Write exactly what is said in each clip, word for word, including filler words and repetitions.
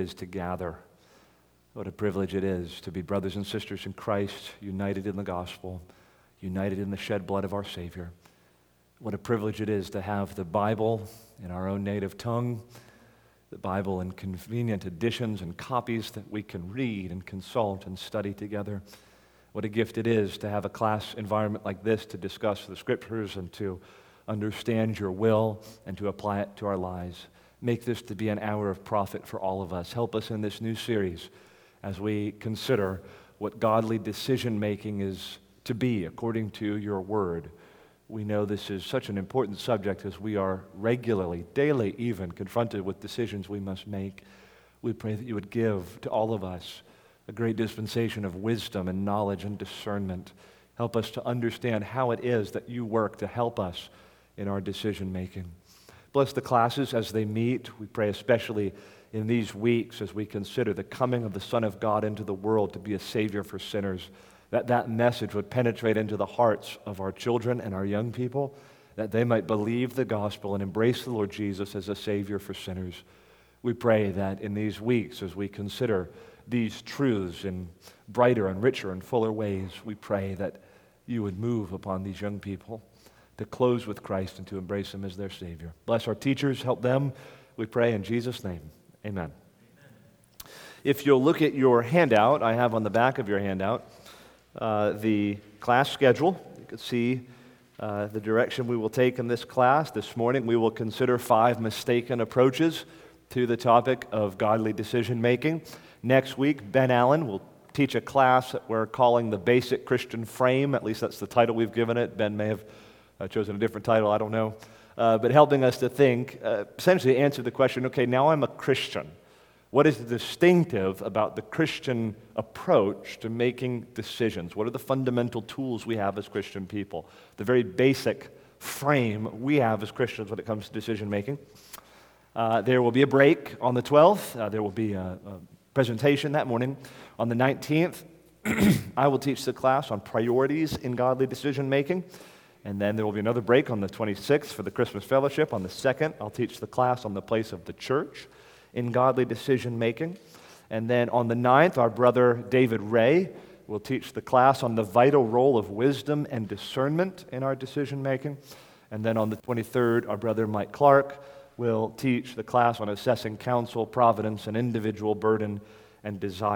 is to gather. What a privilege it is to be brothers and sisters in Christ, united in the gospel, united in the shed blood of our Savior. What a privilege it is to have the Bible in our own native tongue, the Bible in convenient editions and copies that we can read and consult and study together. What a gift it is to have a class environment like this to discuss the Scriptures and to understand your will and to apply it to our lives. Make this to be an hour of profit for all of us. Help us in this new series as we consider what godly decision-making is to be according to your word. We know this is such an important subject as we are regularly, daily even, confronted with decisions we must make. We pray that you would give to all of us a great dispensation of wisdom and knowledge and discernment. Help us to understand how it is that you work to help us in our decision-making. Bless the classes as they meet. We pray especially in these weeks as we consider the coming of the Son of God into the world to be a Savior for sinners, that that message would penetrate into the hearts of our children and our young people, that they might believe the gospel and embrace the Lord Jesus as a Savior for sinners. We pray that in these weeks as we consider these truths in brighter and richer and fuller ways, we pray that you would move upon these young people to close with Christ and to embrace Him as their Savior. Bless our teachers, help them, we pray in Jesus' name. Amen. Amen. If you'll look at your handout, I have on the back of your handout uh, the class schedule. You can see uh, the direction we will take in this class. This morning we will consider five mistaken approaches to the topic of godly decision-making. Next week, Ben Allen will teach a class that we're calling the Basic Christian Frame. At least that's the title we've given it. Ben may have uh, chosen a different title, I don't know. Uh, but helping us to think, uh, essentially answer the question, okay, now I'm a Christian. What is distinctive about the Christian approach to making decisions? What are the fundamental tools we have as Christian people? The very basic frame we have as Christians when it comes to decision making. Uh, there will be a break on the twelfth. Uh, there will be a, a presentation that morning. On the nineteenth, I will teach the class on priorities in godly decision making. And then there will be another break on the twenty-sixth for the Christmas fellowship. On the second, I'll teach the class on the place of the church in godly decision-making. And then on the ninth, our brother David Ray will teach the class on the vital role of wisdom and discernment in our decision-making. And then on the twenty-third, our brother Mike Clark will teach the class on assessing counsel, providence, and individual burden and desire.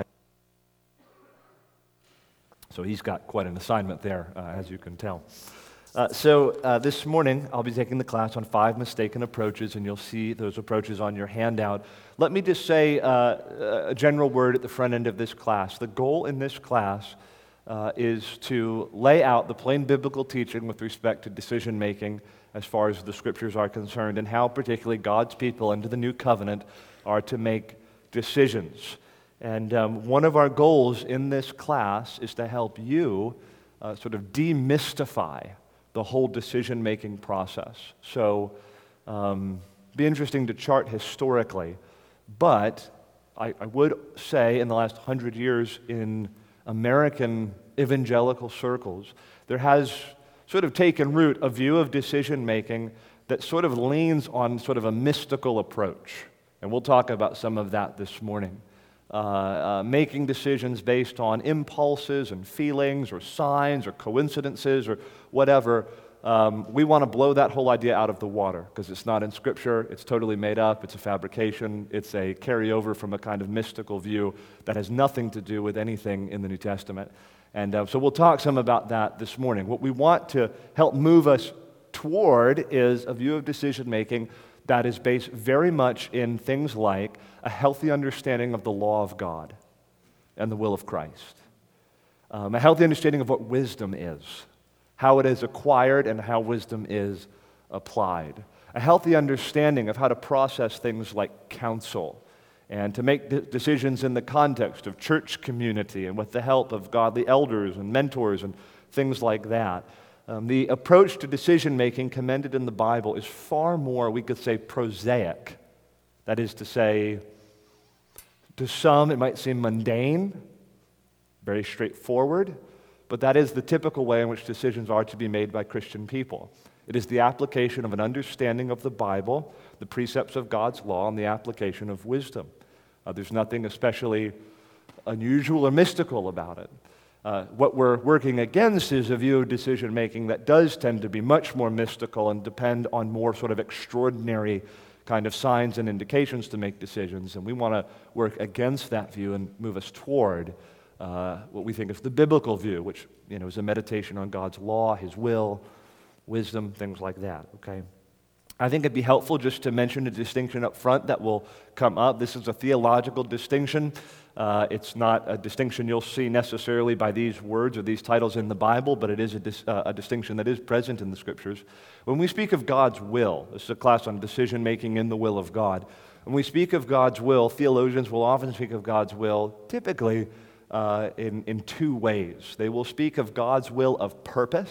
So he's got quite an assignment there, uh, as you can tell. Uh, so uh, this morning, I'll be taking the class on five mistaken approaches, and you'll see those approaches on your handout. Let me just say uh, a general word at the front end of this class. The goal in this class uh, is to lay out the plain biblical teaching with respect to decision-making as far as the Scriptures are concerned, and how particularly God's people under the new covenant are to make decisions. And um, one of our goals in this class is to help you uh, sort of demystify the whole decision-making process. So, um, be interesting to chart historically, but I, I would say in the last hundred years in American evangelical circles, there has sort of taken root a view of decision-making that sort of leans on sort of a mystical approach. And we'll talk about some of that this morning. Uh, uh, making decisions based on impulses and feelings or signs or coincidences or whatever, um, we want to blow that whole idea out of the water because it's not in Scripture, it's totally made up, it's a fabrication, it's a carryover from a kind of mystical view that has nothing to do with anything in the New Testament. And uh, so we'll talk some about that this morning. What we want to help move us toward is a view of decision-making that is based very much in things like a healthy understanding of the law of God and the will of Christ. Um, a healthy understanding of what wisdom is, how it is acquired and how wisdom is applied. A healthy understanding of how to process things like counsel and to make de- decisions in the context of church community and with the help of godly elders and mentors and things like that. Um, the approach to decision-making commended in the Bible is far more, we could say, prosaic. That is to say, to some it might seem mundane, very straightforward, but that is the typical way in which decisions are to be made by Christian people. It is the application of an understanding of the Bible, the precepts of God's law, and the application of wisdom. Uh, there's nothing especially unusual or mystical about it. Uh, what we're working against is a view of decision-making that does tend to be much more mystical and depend on more sort of extraordinary kind of signs and indications to make decisions. And we want to work against that view and move us toward uh, what we think is the biblical view, which, you know, is a meditation on God's law, His will, wisdom, things like that, okay? I think it'd be helpful just to mention a distinction up front that will come up. This is a theological distinction. Uh, it's not a distinction you'll see necessarily by these words or these titles in the Bible, but it is a, dis- uh, a distinction that is present in the Scriptures. When we speak of God's will, this is a class on decision-making in the will of God. When we speak of God's will, theologians will often speak of God's will typically uh, in, in two ways. They will speak of God's will of purpose,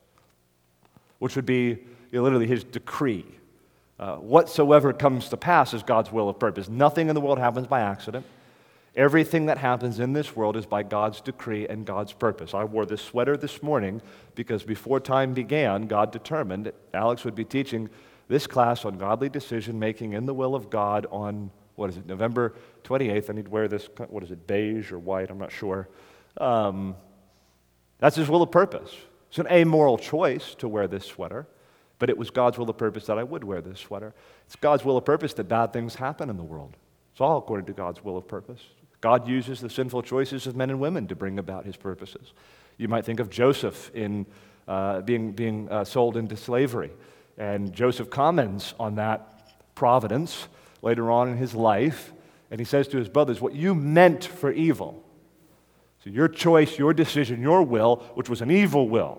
which would be, you know, literally His decree. Uh, whatsoever comes to pass is God's will of purpose. Nothing in the world happens by accident. Everything that happens in this world is by God's decree and God's purpose. I wore this sweater this morning because before time began, God determined Alex would be teaching this class on godly decision-making in the will of God on, what is it, November twenty-eighth. I need to wear this, what is it, beige or white? I'm not sure. Um, that's His will of purpose. It's an amoral choice to wear this sweater, but it was God's will of purpose that I would wear this sweater. It's God's will of purpose that bad things happen in the world. It's all according to God's will of purpose. God uses the sinful choices of men and women to bring about His purposes. You might think of Joseph in uh, being, being uh, sold into slavery, and Joseph comments on that providence later on in his life, and he says to his brothers, what you meant for evil, so your choice, your decision, your will, which was an evil will,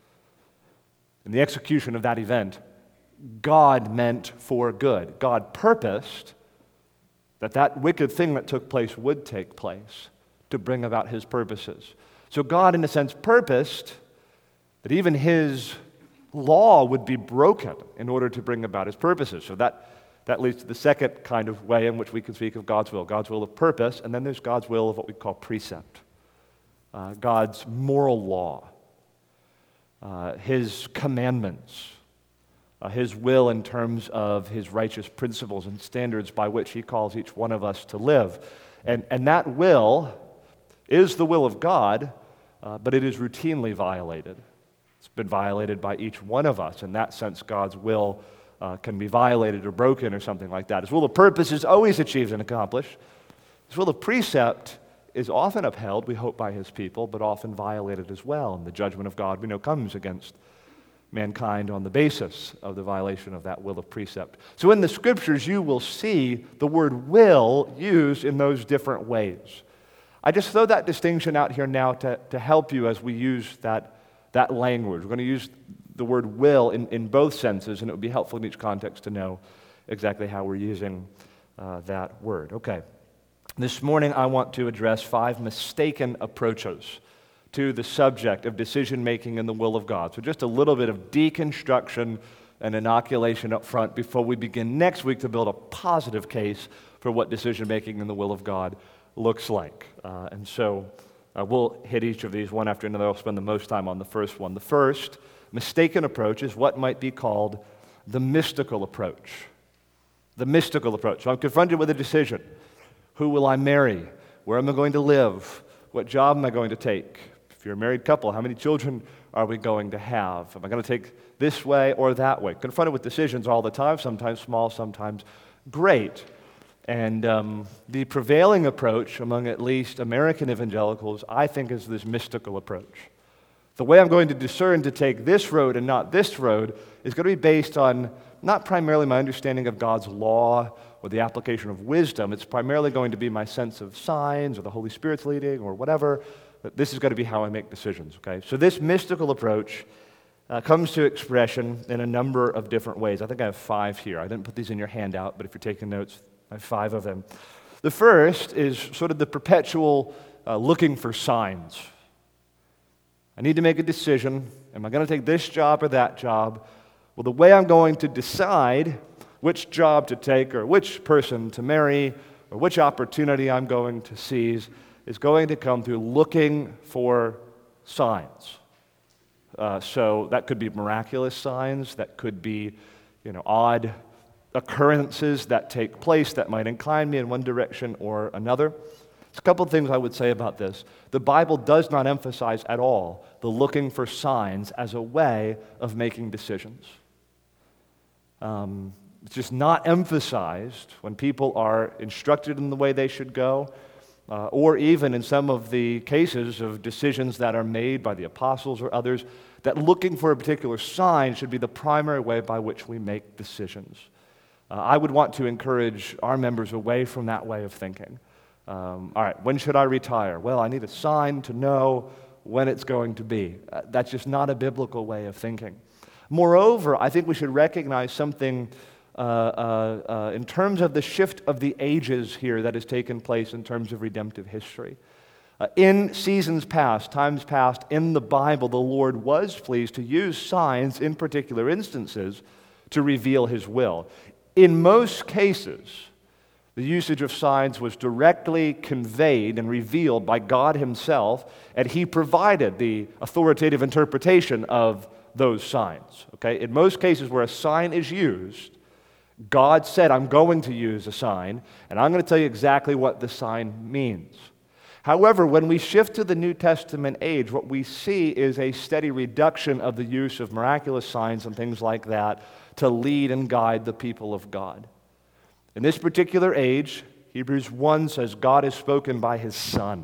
in the execution of that event, God meant for good. God purposed that that wicked thing that took place would take place to bring about His purposes. So God, in a sense, purposed that even His law would be broken in order to bring about His purposes. So that, that leads to the second kind of way in which we can speak of God's will. God's will of purpose, and then there's God's will of what we call precept. Uh, God's moral law. Uh, his commandments. Uh, his will in terms of His righteous principles and standards by which He calls each one of us to live. And, and that will is the will of God, uh, but it is routinely violated. It's been violated by each one of us. In that sense, God's will uh, can be violated or broken or something like that. His will of purpose is always achieved and accomplished. His will of precept is often upheld, we hope, by His people, but often violated as well. And the judgment of God, we know, comes against mankind on the basis of the violation of that will of precept. So in the Scriptures, you will see the word will used in those different ways. I just throw that distinction out here now to, to help you as we use that, that language. We're going to use the word will in, in both senses, and it would be helpful in each context to know exactly how we're using uh, that word. Okay. This morning, I want to address five mistaken approaches to the subject of decision-making in the will of God. So just a little bit of deconstruction and inoculation up front before we begin next week to build a positive case for what decision-making in the will of God looks like. Uh, and so uh, we'll hit each of these one after another. I'll spend the most time on the first one. The first mistaken approach is what might be called the mystical approach. The mystical approach. So I'm confronted with a decision. Who will I marry? Where am I going to live? What job am I going to take? If you're a married couple, how many children are we going to have? Am I going to take this way or that way? Confronted with decisions all the time, sometimes small, sometimes great. And um, the prevailing approach among at least American evangelicals, I think, is this mystical approach. The way I'm going to discern to take this road and not this road is going to be based on not primarily my understanding of God's law or the application of wisdom. It's primarily going to be my sense of signs or the Holy Spirit's leading or whatever. But this is going to be how I make decisions, okay? So this mystical approach uh, comes to expression in a number of different ways. I think I have five here. I didn't put these in your handout, but if you're taking notes, I have five of them. The first is sort of the perpetual uh, looking for signs. I need to make a decision. Am I going to take this job or that job? Well, the way I'm going to decide which job to take or which person to marry or which opportunity I'm going to seize is going to come through looking for signs. Uh, so that could be miraculous signs. That could be, you know, odd occurrences that take place that might incline me in one direction or another. There's a couple of things I would say about this. The Bible does not emphasize at all the looking for signs as a way of making decisions. Um, it's just not emphasized when people are instructed in the way they should go, uh, or even in some of the cases of decisions that are made by the apostles or others, that looking for a particular sign should be the primary way by which we make decisions. Uh, I would want to encourage our members away from that way of thinking. Um, all right, when should I retire? Well, I need a sign to know when it's going to be. Uh, that's just not a biblical way of thinking. Moreover, I think we should recognize something uh, uh, uh, in terms of the shift of the ages here that has taken place in terms of redemptive history. Uh, in seasons past, times past, in the Bible, the Lord was pleased to use signs in particular instances to reveal His will. In most cases, the usage of signs was directly conveyed and revealed by God Himself, and He provided the authoritative interpretation of those signs. Okay? In most cases where a sign is used, God said, I'm going to use a sign, and I'm going to tell you exactly what the sign means. However, when we shift to the New Testament age, what we see is a steady reduction of the use of miraculous signs and things like that to lead and guide the people of God. In this particular age, Hebrews one says God has spoken by His Son.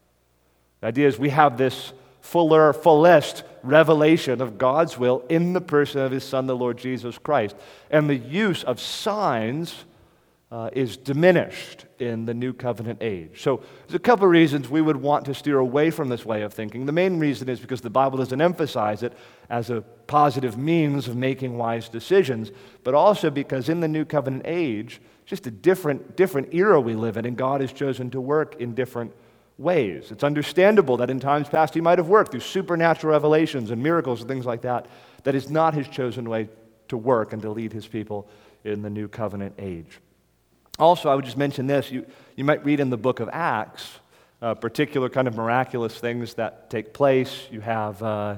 The idea is we have this fuller, fullest revelation of God's will in the person of His Son, the Lord Jesus Christ. And the use of signs uh, is diminished in the New Covenant age. So there's a couple of reasons we would want to steer away from this way of thinking. The main reason is because the Bible doesn't emphasize it as a positive means of making wise decisions, but also because in the New Covenant age, just a different, different era we live in, and God has chosen to work in different ways. It's understandable that in times past He might have worked through supernatural revelations and miracles and things like that. That is not His chosen way to work and to lead His people in the New Covenant age. Also, I would just mention this. You, you might read in the book of Acts uh, particular kind of miraculous things that take place. You have, uh,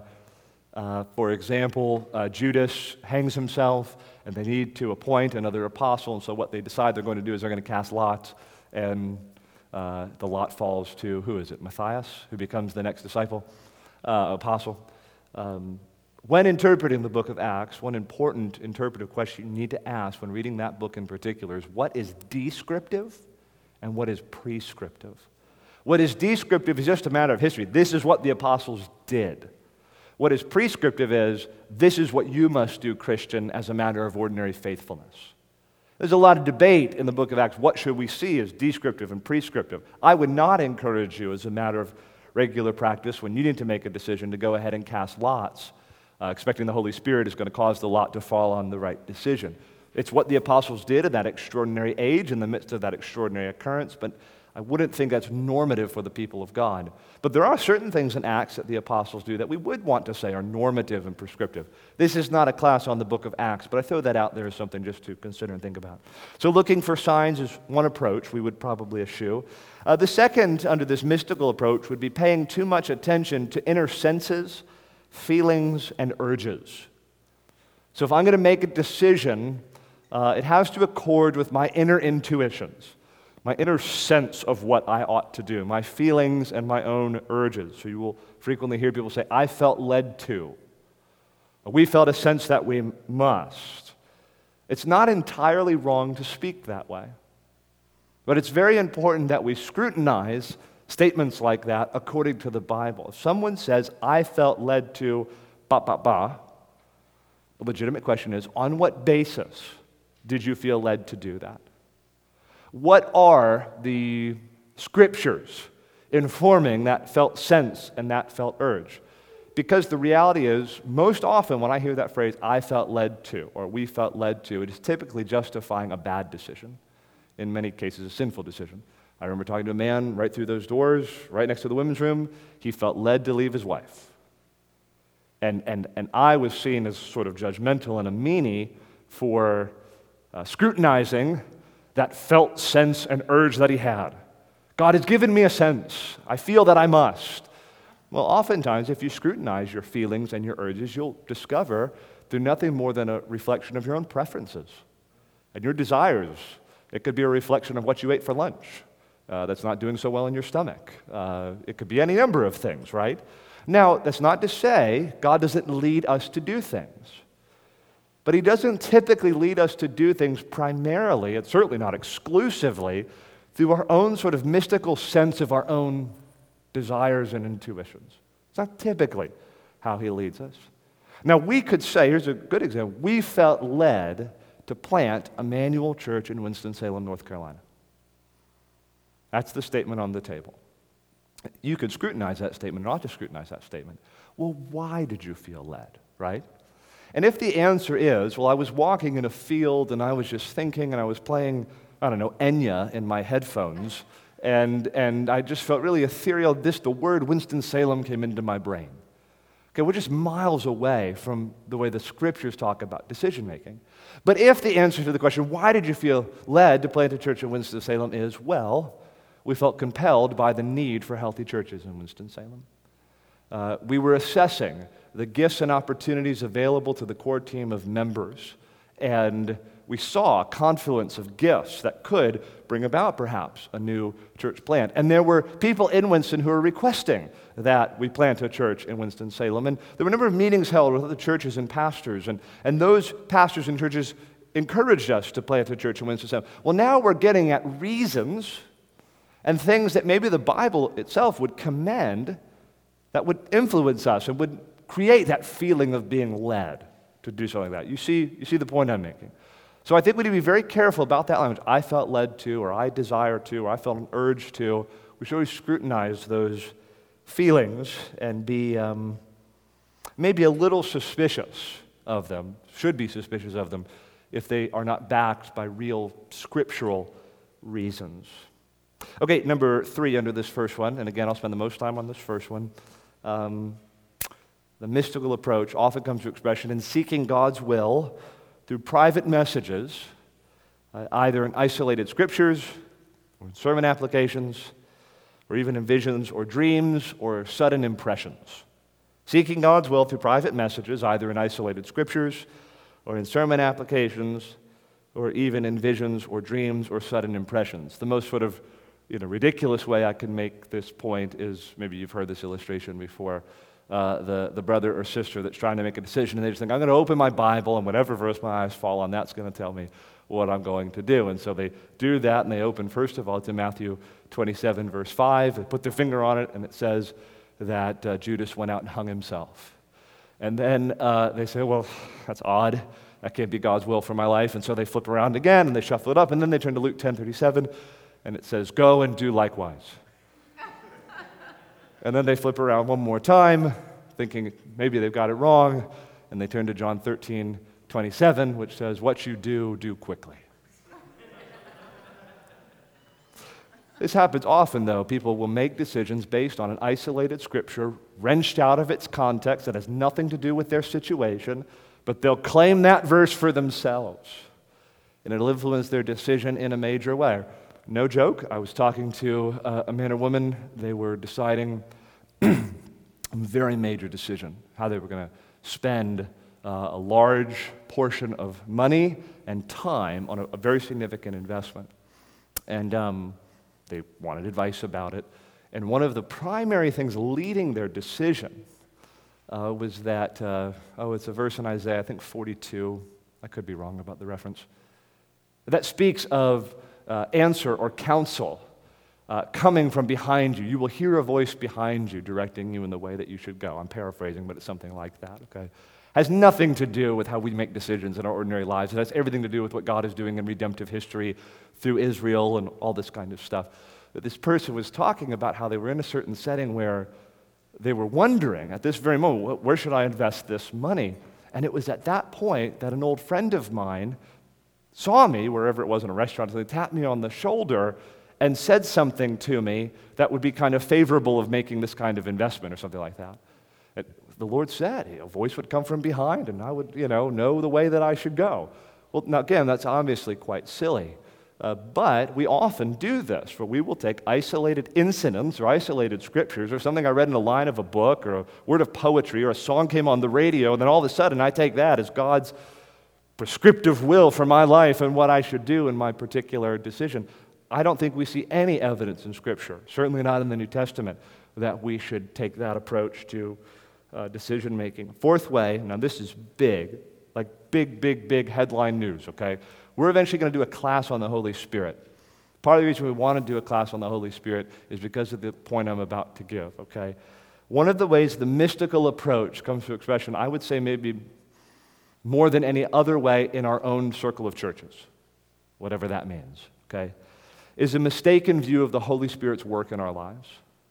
uh, for example, uh, Judas hangs himself, and they need to appoint another apostle, and so what they decide they're going to do is they're going to cast lots, and uh, the lot falls to, who is it, Matthias, who becomes the next disciple, uh, apostle. Um, when interpreting the book of Acts, one important interpretive question you need to ask when reading that book in particular is what is descriptive and what is prescriptive. What is descriptive is just a matter of history. This is what the apostles did. What is prescriptive is, this is what you must do, Christian, as a matter of ordinary faithfulness. There's a lot of debate in the book of Acts. What should we see as descriptive and prescriptive? I would not encourage you, as a matter of regular practice, when you need to make a decision, to go ahead and cast lots, uh, expecting the Holy Spirit is going to cause the lot to fall on the right decision. It's what the apostles did in that extraordinary age, in the midst of that extraordinary occurrence, but I wouldn't think that's normative for the people of God. But there are certain things in Acts that the apostles do that we would want to say are normative and prescriptive. This is not a class on the book of Acts, but I throw that out there as something just to consider and think about. So looking for signs is one approach we would probably eschew. Uh, the second, under this mystical approach, would be paying too much attention to inner senses, feelings, and urges. So if I'm going to make a decision, uh, it has to accord with my inner intuitions, my inner sense of what I ought to do, my feelings and my own urges. So you will frequently hear people say, I felt led to. We felt a sense that we must. It's not entirely wrong to speak that way. But it's very important that we scrutinize statements like that according to the Bible. If someone says, I felt led to ba ba ba, the legitimate question is, on what basis did you feel led to do that? What are the scriptures informing that felt sense and that felt urge? Because the reality is, most often when I hear that phrase, I felt led to, or we felt led to, it is typically justifying a bad decision. In many cases, a sinful decision. I remember talking to a man right through those doors, right next to the women's room. He felt led to leave his wife. And, and, and I was seen as sort of judgmental and a meanie for uh, scrutinizing that felt sense and urge that he had. God has given me a sense. I feel that I must. Well, oftentimes, if you scrutinize your feelings and your urges, you'll discover they're nothing more than a reflection of your own preferences. And your desires, it could be a reflection of what you ate for lunch uh, that's not doing so well in your stomach. Uh, it could be any number of things, right? Now, that's not to say God doesn't lead us to do things. But he doesn't typically lead us to do things primarily, and certainly not exclusively, through our own sort of mystical sense of our own desires and intuitions. It's not typically how he leads us. Now, we could say, here's a good example, we felt led to plant Emmanuel Church in Winston-Salem, North Carolina. That's the statement on the table. You could scrutinize that statement, or not to scrutinize that statement. Well, why did you feel led, right? And if the answer is, well, I was walking in a field and I was just thinking and I was playing, I don't know, Enya in my headphones, and, and I just felt really ethereal, this, the word Winston-Salem came into my brain. Okay, we're just miles away from the way the scriptures talk about decision-making. But if the answer to the question, why did you feel led to plant a church in Winston-Salem is, well, we felt compelled by the need for healthy churches in Winston-Salem. Uh, we were assessing the gifts and opportunities available to the core team of members, and we saw a confluence of gifts that could bring about, perhaps, a new church plant. And there were people in Winston who were requesting that we plant a church in Winston-Salem. And there were a number of meetings held with other churches and pastors, and, and those pastors and churches encouraged us to plant a church in Winston-Salem. Well, now we're getting at reasons and things that maybe the Bible itself would commend that would influence us and would create that feeling of being led to do something like that. You see, you see the point I'm making? So I think we need to be very careful about that language. I felt led to, or I desire to, or I felt an urge to. We should always scrutinize those feelings and be um, maybe a little suspicious of them, should be suspicious of them, if they are not backed by real scriptural reasons. Okay, number three under this first one, and again, I'll spend the most time on this first one. Um, the mystical approach often comes to expression in seeking God's will through private messages, uh, either in isolated scriptures, or in sermon applications, or even in visions or dreams or sudden impressions. Seeking God's will through private messages, either in isolated scriptures, or in sermon applications, or even in visions or dreams or sudden impressions. The most sort of you know, ridiculous way I can make this point is, maybe you've heard this illustration before, uh, the, the brother or sister that's trying to make a decision, and they just think, I'm going to open my Bible, and whatever verse my eyes fall on, that's going to tell me what I'm going to do. And so they do that, and they open, first of all, to Matthew twenty-seven, verse five. They put their finger on it, and it says that uh, Judas went out and hung himself. And then uh, they say, well, that's odd. That can't be God's will for my life. And so they flip around again, and they shuffle it up, and then they turn to Luke ten thirty-seven, and it says, go and do likewise. And then they flip around one more time, thinking maybe they've got it wrong, and they turn to John thirteen twenty-seven, which says, what you do, do quickly. This happens often, though. People will make decisions based on an isolated scripture, wrenched out of its context that has nothing to do with their situation, but they'll claim that verse for themselves, and it'll influence their decision in a major way. No joke, I was talking to uh, a man or woman. They were deciding a very major decision, how they were going to spend uh, a large portion of money and time on a, a very significant investment. And um, they wanted advice about it. And one of the primary things leading their decision uh, was that, uh, oh, it's a verse in Isaiah, I think forty-two. I could be wrong about the reference. That speaks of Uh, answer or counsel uh, coming from behind you. You will hear a voice behind you directing you in the way that you should go. I'm paraphrasing, but it's something like that, okay? Has nothing to do with how we make decisions in our ordinary lives. It has everything to do with what God is doing in redemptive history through Israel and all this kind of stuff. But this person was talking about how they were in a certain setting where they were wondering at this very moment, where should I invest this money? And it was at that point that an old friend of mine saw me, wherever it was in a restaurant, so they tapped me on the shoulder and said something to me that would be kind of favorable of making this kind of investment or something like that. And the Lord said, a voice would come from behind and I would, you know, know the way that I should go. Well, now again, that's obviously quite silly. Uh, but we often do this, where we will take isolated incidents or isolated scriptures or something I read in a line of a book or a word of poetry or a song came on the radio, and then all of a sudden I take that as God's prescriptive will for my life and what I should do in my particular decision. I don't think we see any evidence in Scripture, certainly not in the New Testament, that we should take that approach to uh, decision making. Fourth way, now this is big, like big, big, big headline news, okay? We're eventually going to do a class on the Holy Spirit. Part of the reason we want to do a class on the Holy Spirit is because of the point I'm about to give, okay? One of the ways the mystical approach comes to expression, I would say maybe more than any other way in our own circle of churches, whatever that means, okay, is a mistaken view of the Holy Spirit's work in our lives.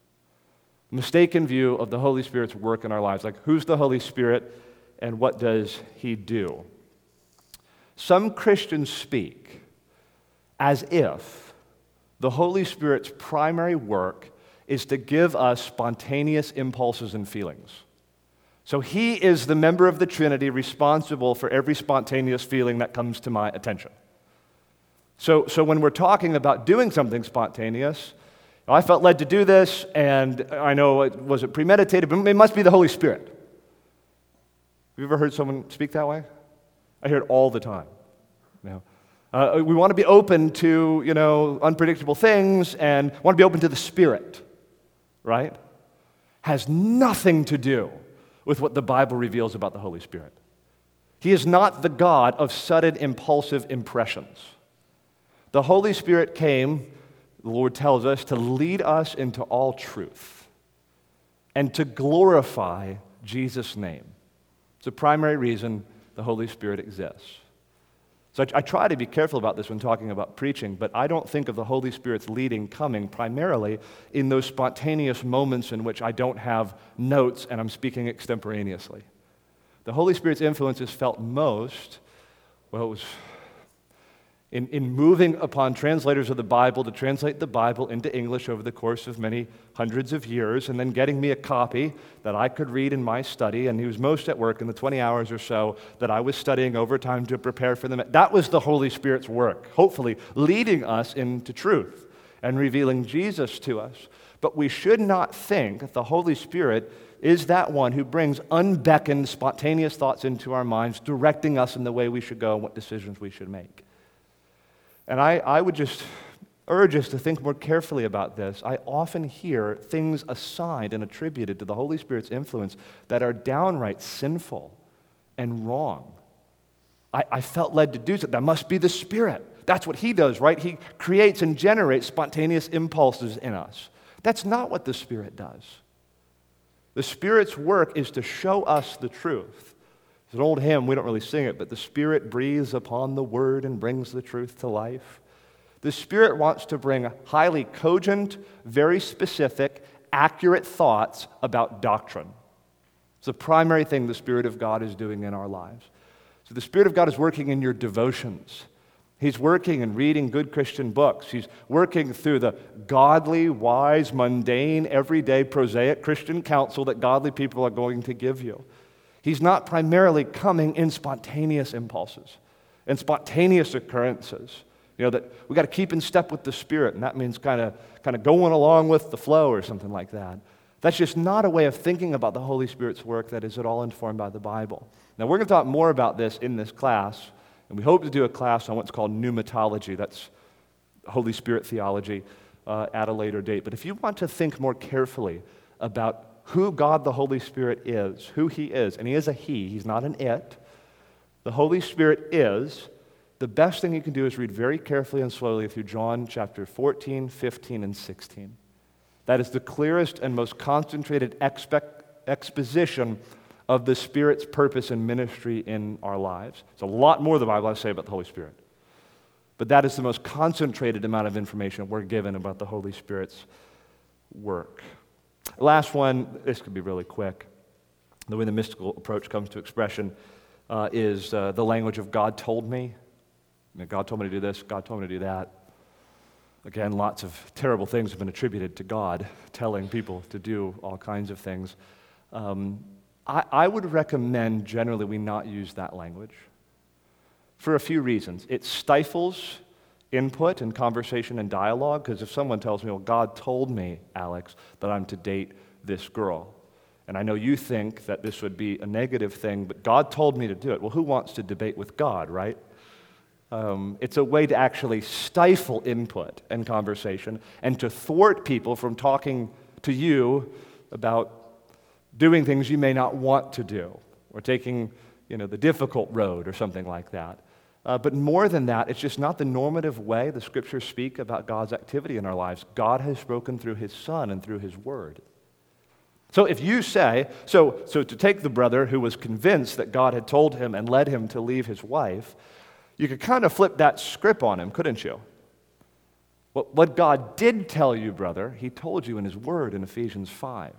A mistaken view of the Holy Spirit's work in our lives, like who's the Holy Spirit and what does He do? Some Christians speak as if the Holy Spirit's primary work is to give us spontaneous impulses and feelings. So He is the member of the Trinity responsible for every spontaneous feeling that comes to my attention. So, so when we're talking about doing something spontaneous, I felt led to do this, and I know it wasn't premeditated, but it must be the Holy Spirit. Have you ever heard someone speak that way? I hear it all the time. You know, uh, we want to be open to, you know, unpredictable things and want to be open to the Spirit, right? Has nothing to do with what the Bible reveals about the Holy Spirit. He is not the God of sudden impulsive impressions. The Holy Spirit came, the Lord tells us, to lead us into all truth and to glorify Jesus' name. It's the primary reason the Holy Spirit exists. So I, I try to be careful about this when talking about preaching, but I don't think of the Holy Spirit's leading coming primarily in those spontaneous moments in which I don't have notes and I'm speaking extemporaneously. The Holy Spirit's influence is felt most, well, it was In, in moving upon translators of the Bible to translate the Bible into English over the course of many hundreds of years, and then getting me a copy that I could read in my study, and he was most at work in the twenty hours or so that I was studying overtime to prepare for them. That was the Holy Spirit's work, hopefully leading us into truth and revealing Jesus to us. But we should not think that the Holy Spirit is that one who brings unbeckoned, spontaneous thoughts into our minds, directing us in the way we should go and what decisions we should make. And I, I would just urge us to think more carefully about this. I often hear things assigned and attributed to the Holy Spirit's influence that are downright sinful and wrong. I, I felt led to do so. That must be the Spirit. That's what He does, right? He creates and generates spontaneous impulses in us. That's not what the Spirit does. The Spirit's work is to show us the truth. It's an old hymn, we don't really sing it, but the Spirit breathes upon the Word and brings the truth to life. The Spirit wants to bring highly cogent, very specific, accurate thoughts about doctrine. It's the primary thing the Spirit of God is doing in our lives. So the Spirit of God is working in your devotions. He's working in reading good Christian books. He's working through the godly, wise, mundane, everyday, prosaic Christian counsel that godly people are going to give you. He's not primarily coming in spontaneous impulses and spontaneous occurrences. You know, that we got to keep in step with the Spirit, and that means kind of kind of going along with the flow or something like that. That's just not a way of thinking about the Holy Spirit's work that is at all informed by the Bible. Now, we're going to talk more about this in this class, and we hope to do a class on what's called pneumatology. That's Holy Spirit theology uh, at a later date. But if you want to think more carefully about who God the Holy Spirit is, who He is, and He is a He, He's not an it. The Holy Spirit is, the best thing you can do is read very carefully and slowly through John chapter fourteen, fifteen, and sixteen. That is the clearest and most concentrated expect, exposition of the Spirit's purpose and ministry in our lives. It's a lot more the Bible has to say about the Holy Spirit. But that is the most concentrated amount of information we're given about the Holy Spirit's work. Last one, this could be really quick. The way the mystical approach comes to expression uh, is uh, the language of God told me. You know, God told me to do this, God told me to do that. Again, lots of terrible things have been attributed to God, telling people to do all kinds of things. Um, I, I would recommend generally we not use that language for a few reasons. It stifles input and conversation and dialogue, because if someone tells me, well, God told me, Alex, that I'm to date this girl, And I know you think that this would be a negative thing, but God told me to do it. Well, who wants to debate with God, right? Um, it's a way to actually stifle input and conversation and to thwart people from talking to you about doing things you may not want to do or taking, you know, the difficult road or something like that. Uh, but more than that, it's just not the normative way the Scriptures speak about God's activity in our lives. God has spoken through His Son and through His Word. So if you say, so, so to take the brother who was convinced that God had told him and led him to leave his wife, you could kind of flip that script on him, couldn't you? What, what God did tell you, brother, He told you in His Word in Ephesians five,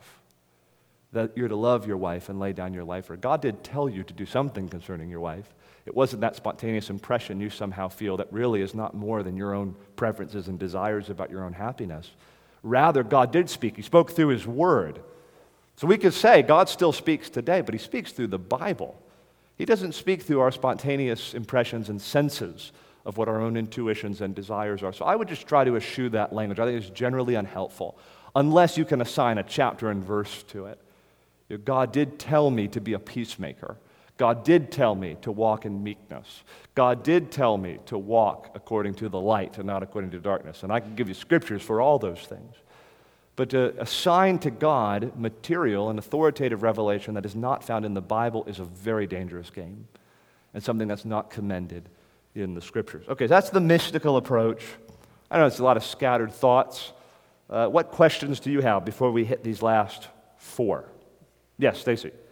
that you're to love your wife and lay down your life for her. God did tell you to do something concerning your wife. It wasn't that spontaneous impression you somehow feel that really is not more than your own preferences and desires about your own happiness. Rather, God did speak. He spoke through His Word. So we could say God still speaks today, but He speaks through the Bible. He doesn't speak through our spontaneous impressions and senses of what our own intuitions and desires are. So I would just try to eschew that language. I think it's generally unhelpful, unless you can assign a chapter and verse to it. You know, God did tell me to be a peacemaker. God did tell me to walk in meekness. God did tell me to walk according to the light and not according to darkness. And I can give you scriptures for all those things. But to assign to God material and authoritative revelation that is not found in the Bible is a very dangerous game and something that's not commended in the Scriptures. Okay, so that's the mystical approach. I know it's a lot of scattered thoughts. Uh, what questions do you have before we hit these last four? Yes, Stacy. Is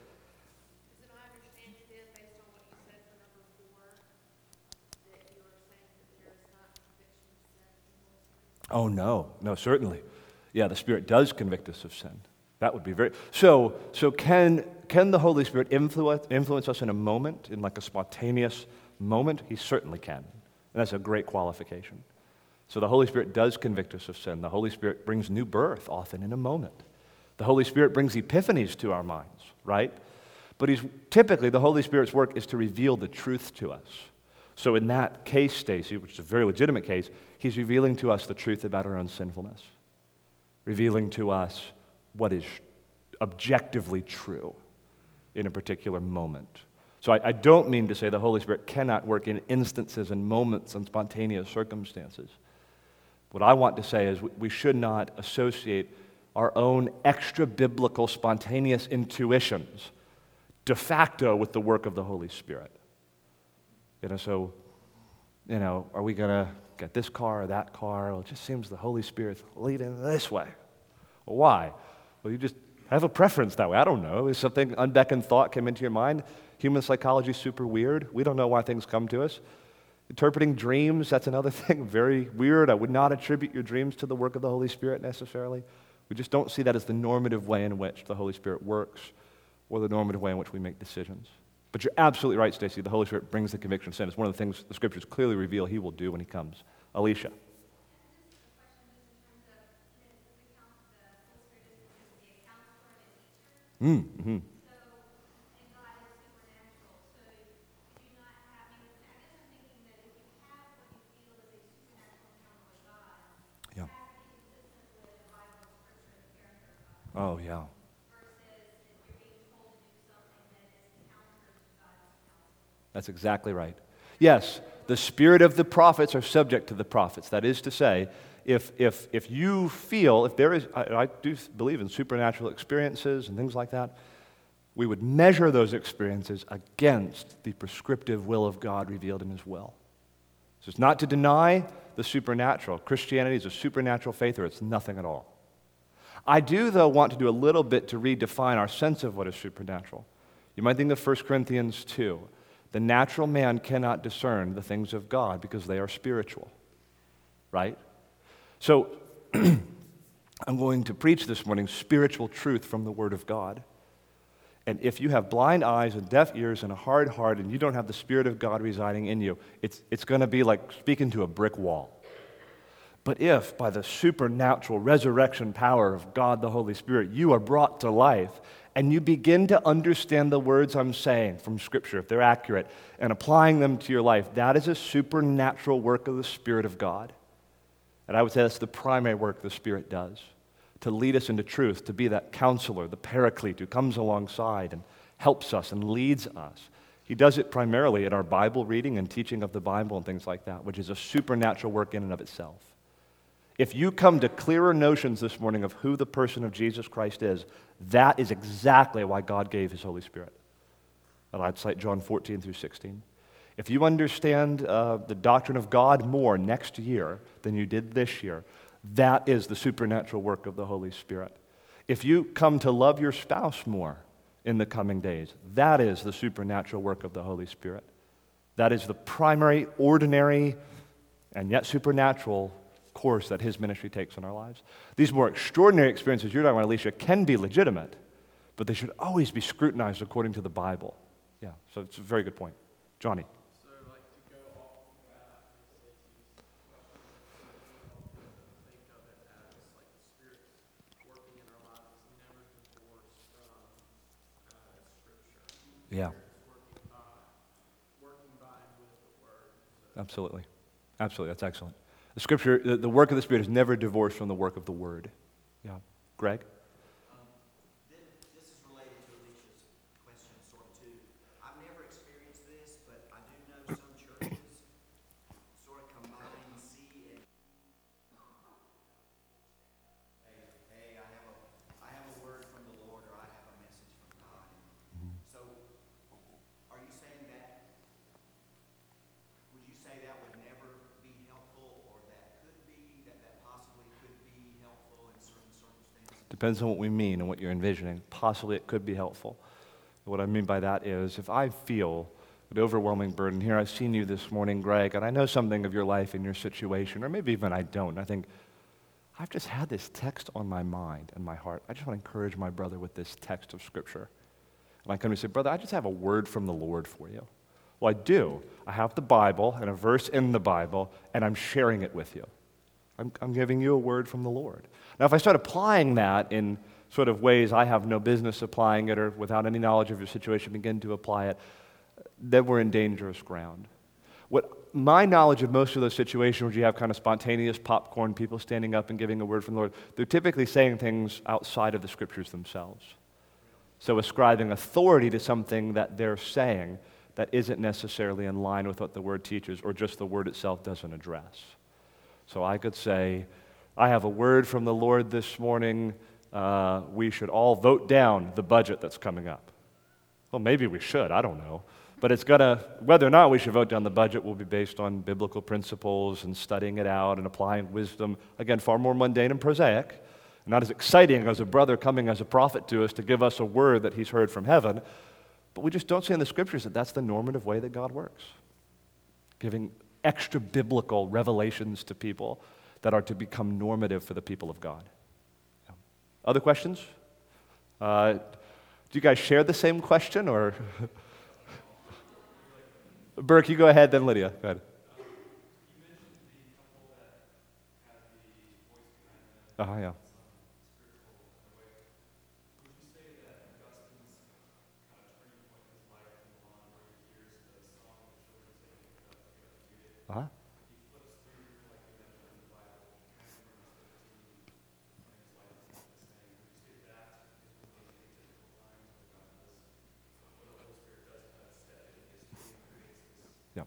it my understanding then, based on what you said for number four, that you are saying that there is not conviction of sin in the Holy Spirit? Oh, no. No, certainly. Yeah, the Spirit does convict us of sin. That would be very... So, so can, can the Holy Spirit influence, influence us in a moment, in like a spontaneous moment? He certainly can. And that's a great qualification. So the Holy Spirit does convict us of sin. The Holy Spirit brings new birth, often in a moment. The Holy Spirit brings epiphanies to our minds, right? But he's, typically, the Holy Spirit's work is to reveal the truth to us. So in that case, Stacy, which is a very legitimate case, He's revealing to us the truth about our own sinfulness, revealing to us what is objectively true in a particular moment. So I, I don't mean to say the Holy Spirit cannot work in instances and moments and spontaneous circumstances. What I want to say is we, we should not associate our own extra-biblical spontaneous intuitions de facto with the work of the Holy Spirit. You know, so, you know, are we going to get this car or that car? Well, it just seems the Holy Spirit's leading this way. Well, why? Well, you just have a preference that way. I don't know. Is something unbeckoned thought came into your mind? Human psychology is super weird. We don't know why things come to us. Interpreting dreams, that's another thing, very weird. I would not attribute your dreams to the work of the Holy Spirit necessarily. We just don't see that as the normative way in which the Holy Spirit works or the normative way in which we make decisions. But you're absolutely right, Stacy. The Holy Spirit brings the conviction of sin. It's one of the things the Scriptures clearly reveal He will do when He comes. Alicia. Mm-hmm. Yeah. Oh, yeah. That's exactly right. Yes, the spirit of the prophets are subject to the prophets. That is to say, if if if you feel, if there is, I, I do believe in supernatural experiences and things like that, we would measure those experiences against the prescriptive will of God revealed in His will. So it's not to deny the supernatural. Christianity is a supernatural faith, or it's nothing at all. I do, though, want to do a little bit to redefine our sense of what is supernatural. You might think of First Corinthians two. The natural man cannot discern the things of God because they are spiritual, right? So I'm going to preach this morning spiritual truth from the Word of God. And if you have blind eyes and deaf ears and a hard heart and you don't have the Spirit of God residing in you, it's, it's going to be like speaking to a brick wall. But if, by the supernatural resurrection power of God the Holy Spirit, you are brought to life and you begin to understand the words I'm saying from Scripture, if they're accurate, and applying them to your life, that is a supernatural work of the Spirit of God. And I would say that's the primary work the Spirit does, to lead us into truth, to be that counselor, the paraclete who comes alongside and helps us and leads us. He does it primarily in our Bible reading and teaching of the Bible and things like that, which is a supernatural work in and of itself. If you come to clearer notions this morning of who the person of Jesus Christ is, that is exactly why God gave his Holy Spirit. And I'd cite John fourteen through sixteen. If you understand uh, the doctrine of God more next year than you did this year, that is the supernatural work of the Holy Spirit. If you come to love your spouse more in the coming days, that is the supernatural work of the Holy Spirit. That is the primary, ordinary, and yet supernatural course that his ministry takes in our lives. These more extraordinary experiences you're talking about, Alicia, can be legitimate, but they should always be scrutinized according to the Bible. Yeah, so it's a very good point. Johnny. So, like, to go off of that, think of it as like the Spirit's working in our lives, never divorced from uh, Scripture. Yeah. Working by, working by and with the Word. Absolutely. Absolutely. That's excellent. The Scripture, the, the work of the Spirit is never divorced from the work of the Word. Yeah. Greg? Um, this, this is related to Alicia's question, sort of too. I've never experienced this, but I do know some churches sort of combine C and hey, hey, I have a, I have a word from the Lord, or I have a message from God. So, are you saying that? Would you say that would never be helpful, or that could be, that that possibly could be helpful in certain circumstances? Depends on what we mean and what you're envisioning. Possibly it could be helpful. What I mean by that is if I feel an overwhelming burden here, I've seen you this morning, Greg, and I know something of your life and your situation, or maybe even I don't. I think, I've just had this text on my mind and my heart. I just want to encourage my brother with this text of Scripture. And I come and say, brother, I just have a word from the Lord for you. Well, I do. I have the Bible and a verse in the Bible, and I'm sharing it with you. I'm, I'm giving you a word from the Lord. Now, if I start applying that in sort of ways I have no business applying it, or without any knowledge of your situation begin to apply it, then we're in dangerous ground. What my knowledge of most of those situations where you have kind of spontaneous popcorn, people standing up and giving a word from the Lord, they're typically saying things outside of the Scriptures themselves. So ascribing authority to something that they're saying that isn't necessarily in line with what the Word teaches, or just the Word itself doesn't address. So I could say, I have a word from the Lord this morning. Uh, we should all vote down the budget that's coming up. Well, maybe we should. I don't know. But it's going to, whether or not we should vote down the budget will be based on biblical principles and studying it out and applying wisdom. Again, far more mundane and prosaic. Not as exciting as a brother coming as a prophet to us to give us a word that he's heard from heaven. But we just don't see in the Scriptures that that's the normative way that God works. Giving extra biblical revelations to people that are to become normative for the people of God. Yeah. Other questions? Uh, do you guys share the same question, or? Burke, you go ahead, then Lydia. Go ahead. Uh-huh, yeah. Uh-huh. Yeah.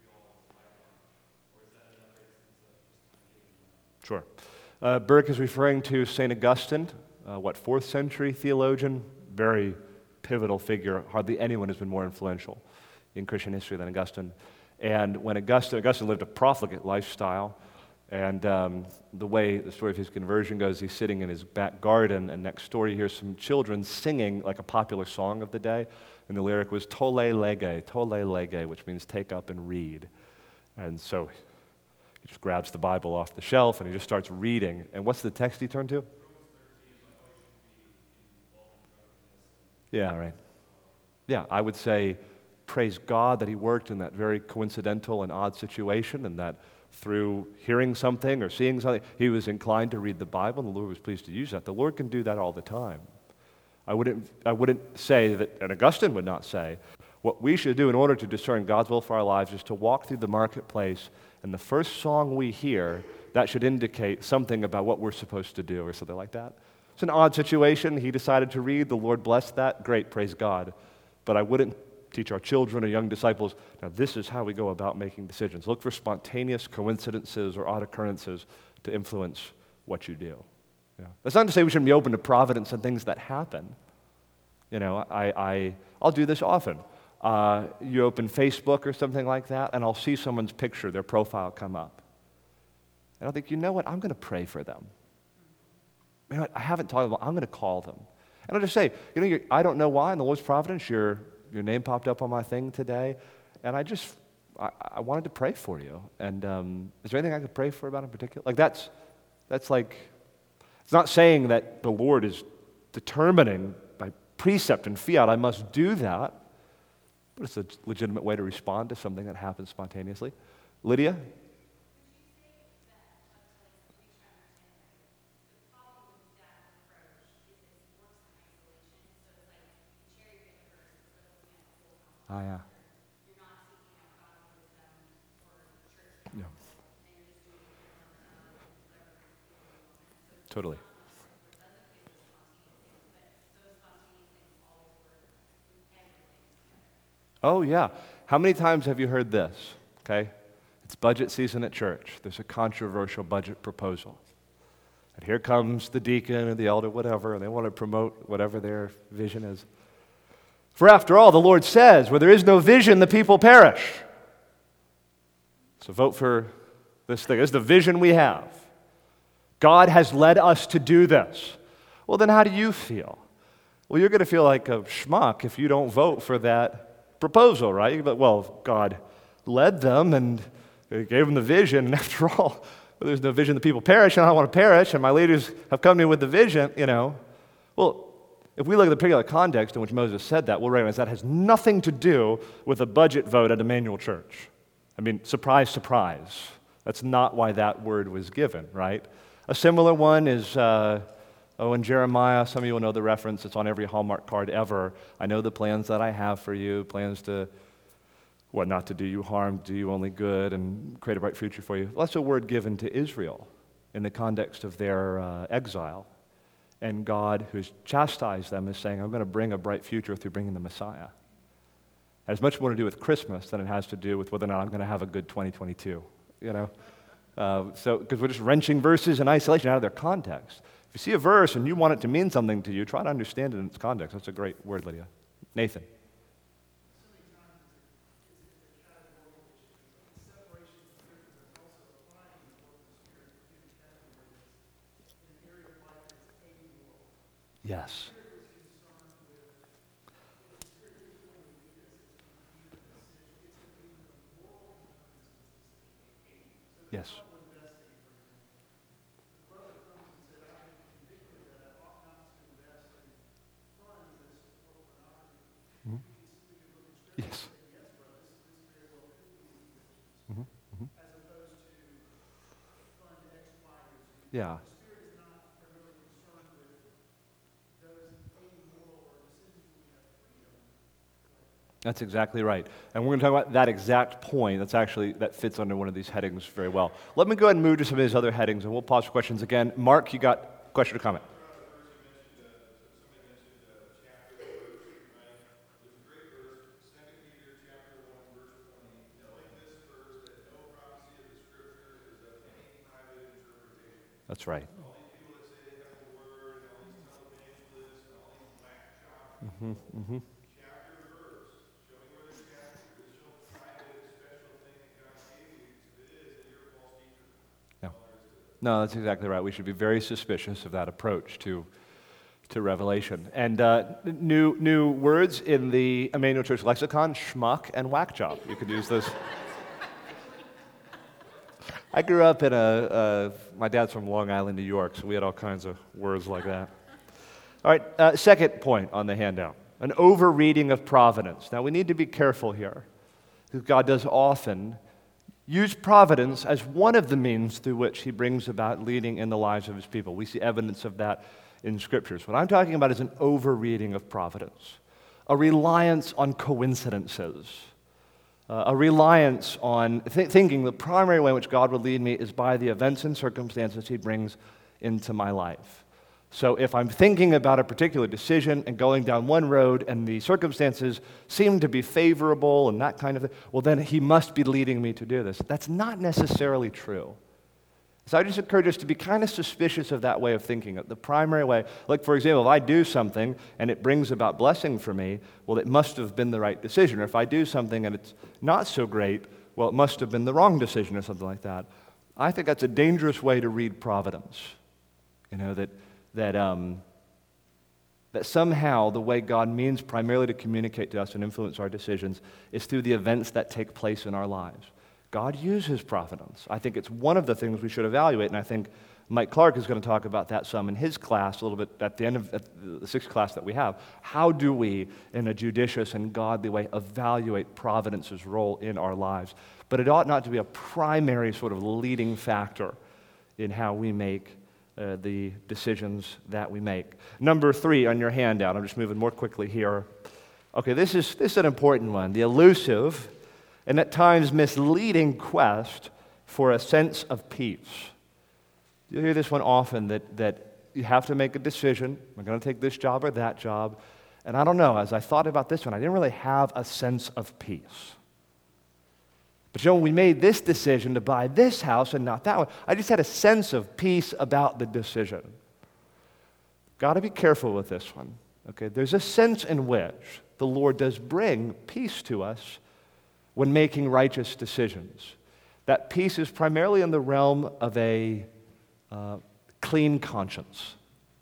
Sure. Uh, Burke is referring to Saint Augustine, uh, what, fourth century theologian, very pivotal figure. Hardly anyone has been more influential in Christian history than Augustine. And when Augustine, Augustine lived a profligate lifestyle, and um, the way the story of his conversion goes, he's sitting in his back garden, and next door he hears some children singing like a popular song of the day, and the lyric was "Tolle lege, tolle lege," which means take up and read. And so he just grabs the Bible off the shelf, and he just starts reading. And what's the text he turned to? Yeah, right. Yeah, I would say, praise God that he worked in that very coincidental and odd situation, and that through hearing something or seeing something, he was inclined to read the Bible, and the Lord was pleased to use that. The Lord can do that all the time. I wouldn't, I wouldn't say that, and Augustine would not say, what we should do in order to discern God's will for our lives is to walk through the marketplace, and the first song we hear that should indicate something about what we're supposed to do or something like that. It's an odd situation. He decided to read. The Lord blessed that. Great, praise God. But I wouldn't teach our children or young disciples, now this is how we go about making decisions. Look for spontaneous coincidences or odd occurrences to influence what you do. Yeah. That's not to say we shouldn't be open to providence and things that happen. You know, I, I, I'll do this often. Uh, you open Facebook or something like that, and I'll see someone's picture, their profile come up. And I'll think, you know what, I'm going to pray for them. You know what, I haven't talked about, I'm going to call them. And I'll just say, you know, you're, I don't know why, in the Lord's providence, your, your name popped up on my thing today, and I just, I, I wanted to pray for you. And um, is there anything I could pray for about in particular? Like that's, that's like, it's not saying that the Lord is determining by precept and fiat, I must do that, but it's a legitimate way to respond to something that happens spontaneously. Lydia? Oh, yeah. Yeah. Totally. Oh, yeah. How many times have you heard this? Okay? It's budget season at church. There's a controversial budget proposal. And here comes the deacon or the elder, whatever, and they want to promote whatever their vision is. For after all, the Lord says, where there is no vision, the people perish. So vote for this thing. This is the vision we have. God has led us to do this. Well, then how do you feel? Well, you're going to feel like a schmuck if you don't vote for that proposal, right? You're like, well, God led them and He gave them the vision, and after all, well, there's no vision, the people perish, and I don't want to perish, and my leaders have come to me with the vision, you know. Well, if we look at the particular context in which Moses said that, we'll recognize that has nothing to do with a budget vote at Emmanuel Church. I mean, surprise, surprise. That's not why that word was given, right? A similar one is, uh, oh, in Jeremiah, some of you will know the reference. It's on every Hallmark card ever. I know the plans that I have for you, plans to, what, not to do you harm, do you only good, and create a bright future for you. Well, that's a word given to Israel in the context of their uh, exile. And God, who's chastised them, is saying, I'm going to bring a bright future through bringing the Messiah. It has much more to do with Christmas than it has to do with whether or not I'm going to have a good twenty twenty-two, you know? Uh, so, because we're just wrenching verses in isolation out of their context. If you see a verse and you want it to mean something to you, try to understand it in its context. That's a great word, Lydia. Nathan. Yes. Yes. Mm-hmm. Yes. Mm-hmm. Mm-hmm. Yeah. That's exactly right. And we're going to talk about that exact point. That's actually, that fits under one of these headings very well. Let me go ahead and move to some of these other headings, and we'll pause for questions again. Mark, you got a question or comment? That's right. Mm-hmm, mm-hmm. No, that's exactly right. We should be very suspicious of that approach to, to Revelation. And uh, new, new words in the Emmanuel Church lexicon, schmuck and whack job. You could use those. I grew up in a, uh, my dad's from Long Island, New York, so we had all kinds of words like that. All right, uh, second point on the handout, an overreading of providence. Now, we need to be careful here, because God does often use providence as one of the means through which He brings about leading in the lives of His people. We see evidence of that in Scriptures. What I'm talking about is an overreading of providence, a reliance on coincidences. uh, a reliance on th- thinking the primary way in which God would lead me is by the events and circumstances he brings into my life. So if I'm thinking about a particular decision and going down one road and the circumstances seem to be favorable and that kind of thing, well, then he must be leading me to do this. That's not necessarily true. So I just encourage us to be kind of suspicious of that way of thinking. The primary way, like for example, if I do something and it brings about blessing for me, well, it must have been the right decision. Or if I do something and it's not so great, well, it must have been the wrong decision or something like that. I think that's a dangerous way to read providence. You know, that that um, that somehow the way God means primarily to communicate to us and influence our decisions is through the events that take place in our lives. God uses providence. I think it's one of the things we should evaluate, and I think Mike Clark is going to talk about that some in his class a little bit at the end of at the sixth class that we have. How do we, in a judicious and godly way, evaluate providence's role in our lives? But it ought not to be a primary sort of leading factor in how we make Uh, the decisions that we make. Number three on your handout, I'm just moving more quickly here. Okay, this is, this is an important one. The elusive and at times misleading quest for a sense of peace. You'll hear this one often, that, that you have to make a decision. We're going to take this job or that job. And I don't know, as I thought about this one, I didn't really have a sense of peace. But you know, we made this decision to buy this house and not that one. I just had a sense of peace about the decision. Got to be careful with this one. Okay, there's a sense in which the Lord does bring peace to us when making righteous decisions. That peace is primarily in the realm of a uh, clean conscience.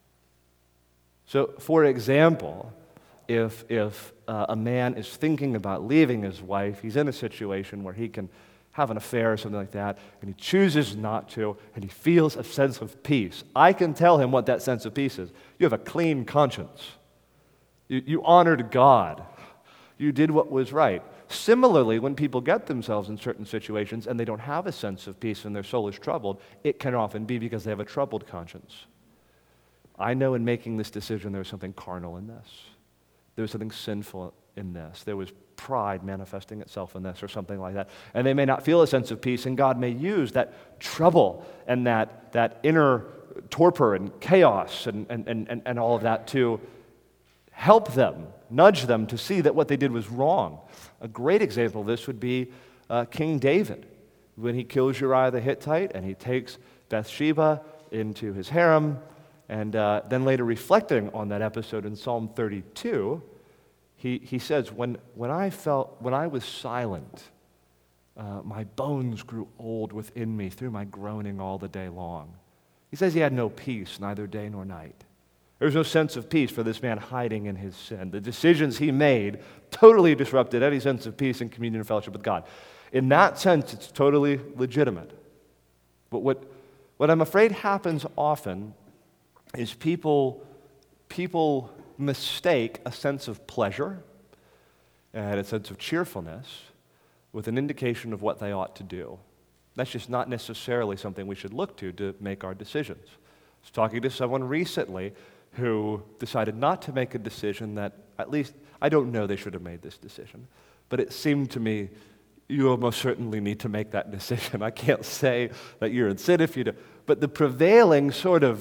So, for example, if if uh, a man is thinking about leaving his wife, he's in a situation where he can have an affair or something like that, and he chooses not to, and he feels a sense of peace. I can tell him what that sense of peace is. You have a clean conscience. You, you honored God. You did what was right. Similarly, when people get themselves in certain situations and they don't have a sense of peace and their soul is troubled, it can often be because they have a troubled conscience. I know in making this decision there was something carnal in this. There was something sinful in this. There was pride manifesting itself in this or something like that. And they may not feel a sense of peace, and God may use that trouble and that, that inner torpor and chaos and, and, and, and all of that to help them, nudge them to see that what they did was wrong. A great example of this would be uh, King David, when he kills Uriah the Hittite and he takes Bathsheba into his harem. And uh, then later reflecting on that episode in Psalm thirty-two, he, he says, when, when I felt, when I was silent, uh, my bones grew old within me through my groaning all the day long. He says he had no peace, neither day nor night. There was no sense of peace for this man hiding in his sin. The decisions he made totally disrupted any sense of peace and communion and fellowship with God. In that sense, it's totally legitimate. But what, what I'm afraid happens often is people, people mistake a sense of pleasure and a sense of cheerfulness with an indication of what they ought to do. That's just not necessarily something we should look to to make our decisions. I was talking to someone recently who decided not to make a decision that, at least, I don't know they should have made this decision, but it seemed to me, you almost certainly need to make that decision. I can't say that you're in sin if you do, but the prevailing sort of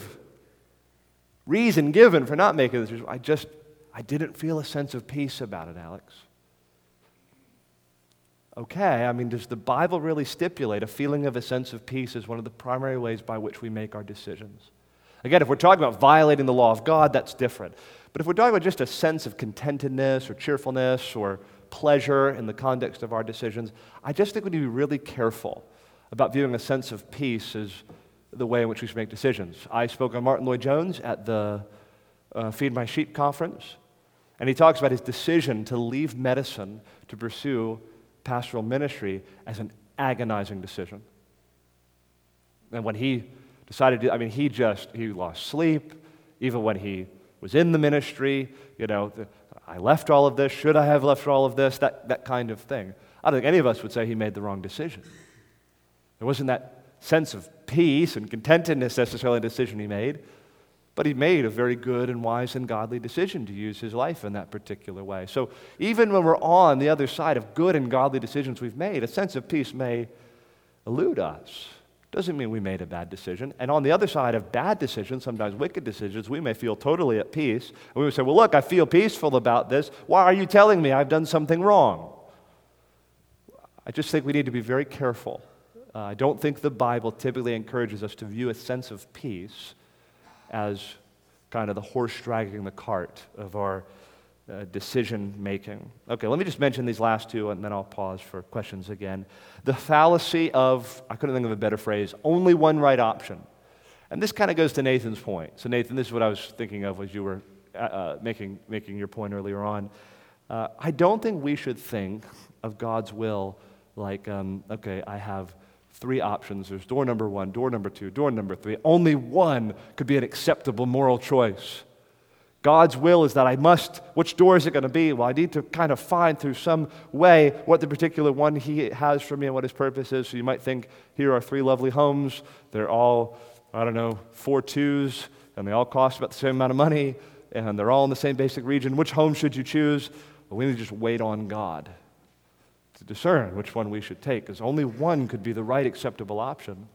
reason given for not making this decision, I just, I didn't feel a sense of peace about it, Alex. Okay, I mean, does the Bible really stipulate a feeling of a sense of peace as one of the primary ways by which we make our decisions? Again, if we're talking about violating the law of God, that's different. But if we're talking about just a sense of contentedness or cheerfulness or pleasure in the context of our decisions, I just think we need to be really careful about viewing a sense of peace as the way in which we should make decisions. I spoke on Martin Lloyd-Jones at the uh, Feed My Sheep conference, and he talks about his decision to leave medicine to pursue pastoral ministry as an agonizing decision. And when he decided to, I mean, he just, he lost sleep, even when he was in the ministry, you know, the, I left all of this, should I have left all of this, that, that kind of thing. I don't think any of us would say he made the wrong decision. There wasn't that sense of peace and contentedness necessarily in the decision he made. but he made a very good and wise and godly decision to use his life in that particular way. So even when we're on the other side of good and godly decisions we've made, a sense of peace may elude us. Doesn't mean we made a bad decision. And on the other side of bad decisions, sometimes wicked decisions, we may feel totally at peace. And we would say, well, look, I feel peaceful about this. Why are you telling me I've done something wrong? I just think we need to be very careful. Uh, I don't think the Bible typically encourages us to view a sense of peace as kind of the horse dragging the cart of our uh, decision making. Okay, let me just mention these last two and then I'll pause for questions again. The fallacy of, I couldn't think of a better phrase, only one right option. And this kind of goes to Nathan's point. So Nathan, this is what I was thinking of as you were uh, uh, making, making your point earlier on. Uh, I don't think we should think of God's will like, um, okay, I have three options. There's door number one, door number two, door number three. Only one could be an acceptable moral choice. God's will is that I must, which door is it going to be? Well, I need to kind of find through some way what the particular one He has for me and what His purpose is. So you might think, here are three lovely homes. They're all, I don't know, four twos, and they all cost about the same amount of money, and they're all in the same basic region. Which home should you choose? Well, we need to just wait on God to discern which one we should take, because only one could be the right acceptable option.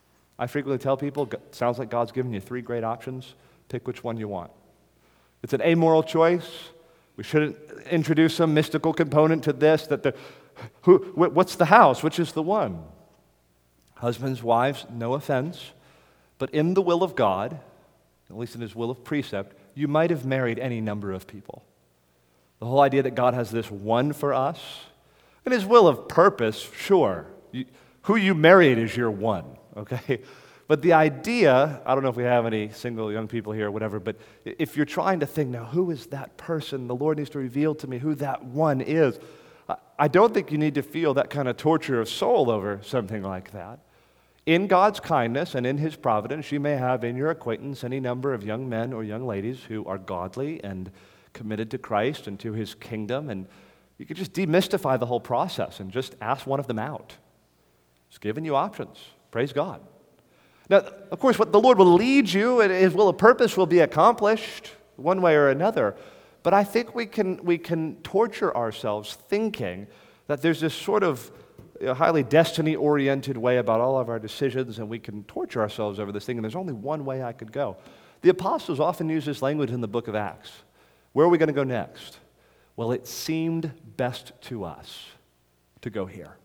I frequently tell people, it sounds like God's given you three great options. Pick which one you want. It's an amoral choice. We shouldn't introduce some mystical component to this, that the, who, what's the house? Which is the one? Husbands, wives, no offense, but in the will of God, at least in His will of precept, you might have married any number of people. The whole idea that God has this one for us, in His will of purpose, sure. You, who you married is your one, okay? But the idea, I don't know if we have any single young people here or whatever, but if you're trying to think, now who is that person? The Lord needs to reveal to me who that one is. I don't think you need to feel that kind of torture of soul over something like that. In God's kindness and in His providence, you may have in your acquaintance any number of young men or young ladies who are godly and committed to Christ and to His kingdom, and you could just demystify the whole process and just ask one of them out. It's giving you options. Praise God. Now, of course, what the Lord will lead you, and His will of purpose will be accomplished one way or another. But I think we can we can torture ourselves thinking that there's this sort of you know, highly destiny-oriented way about all of our decisions, and we can torture ourselves over this thing, and there's only one way I could go. The apostles often use this language in the book of Acts. Where are we going to go next? Well, it seemed best to us to go here.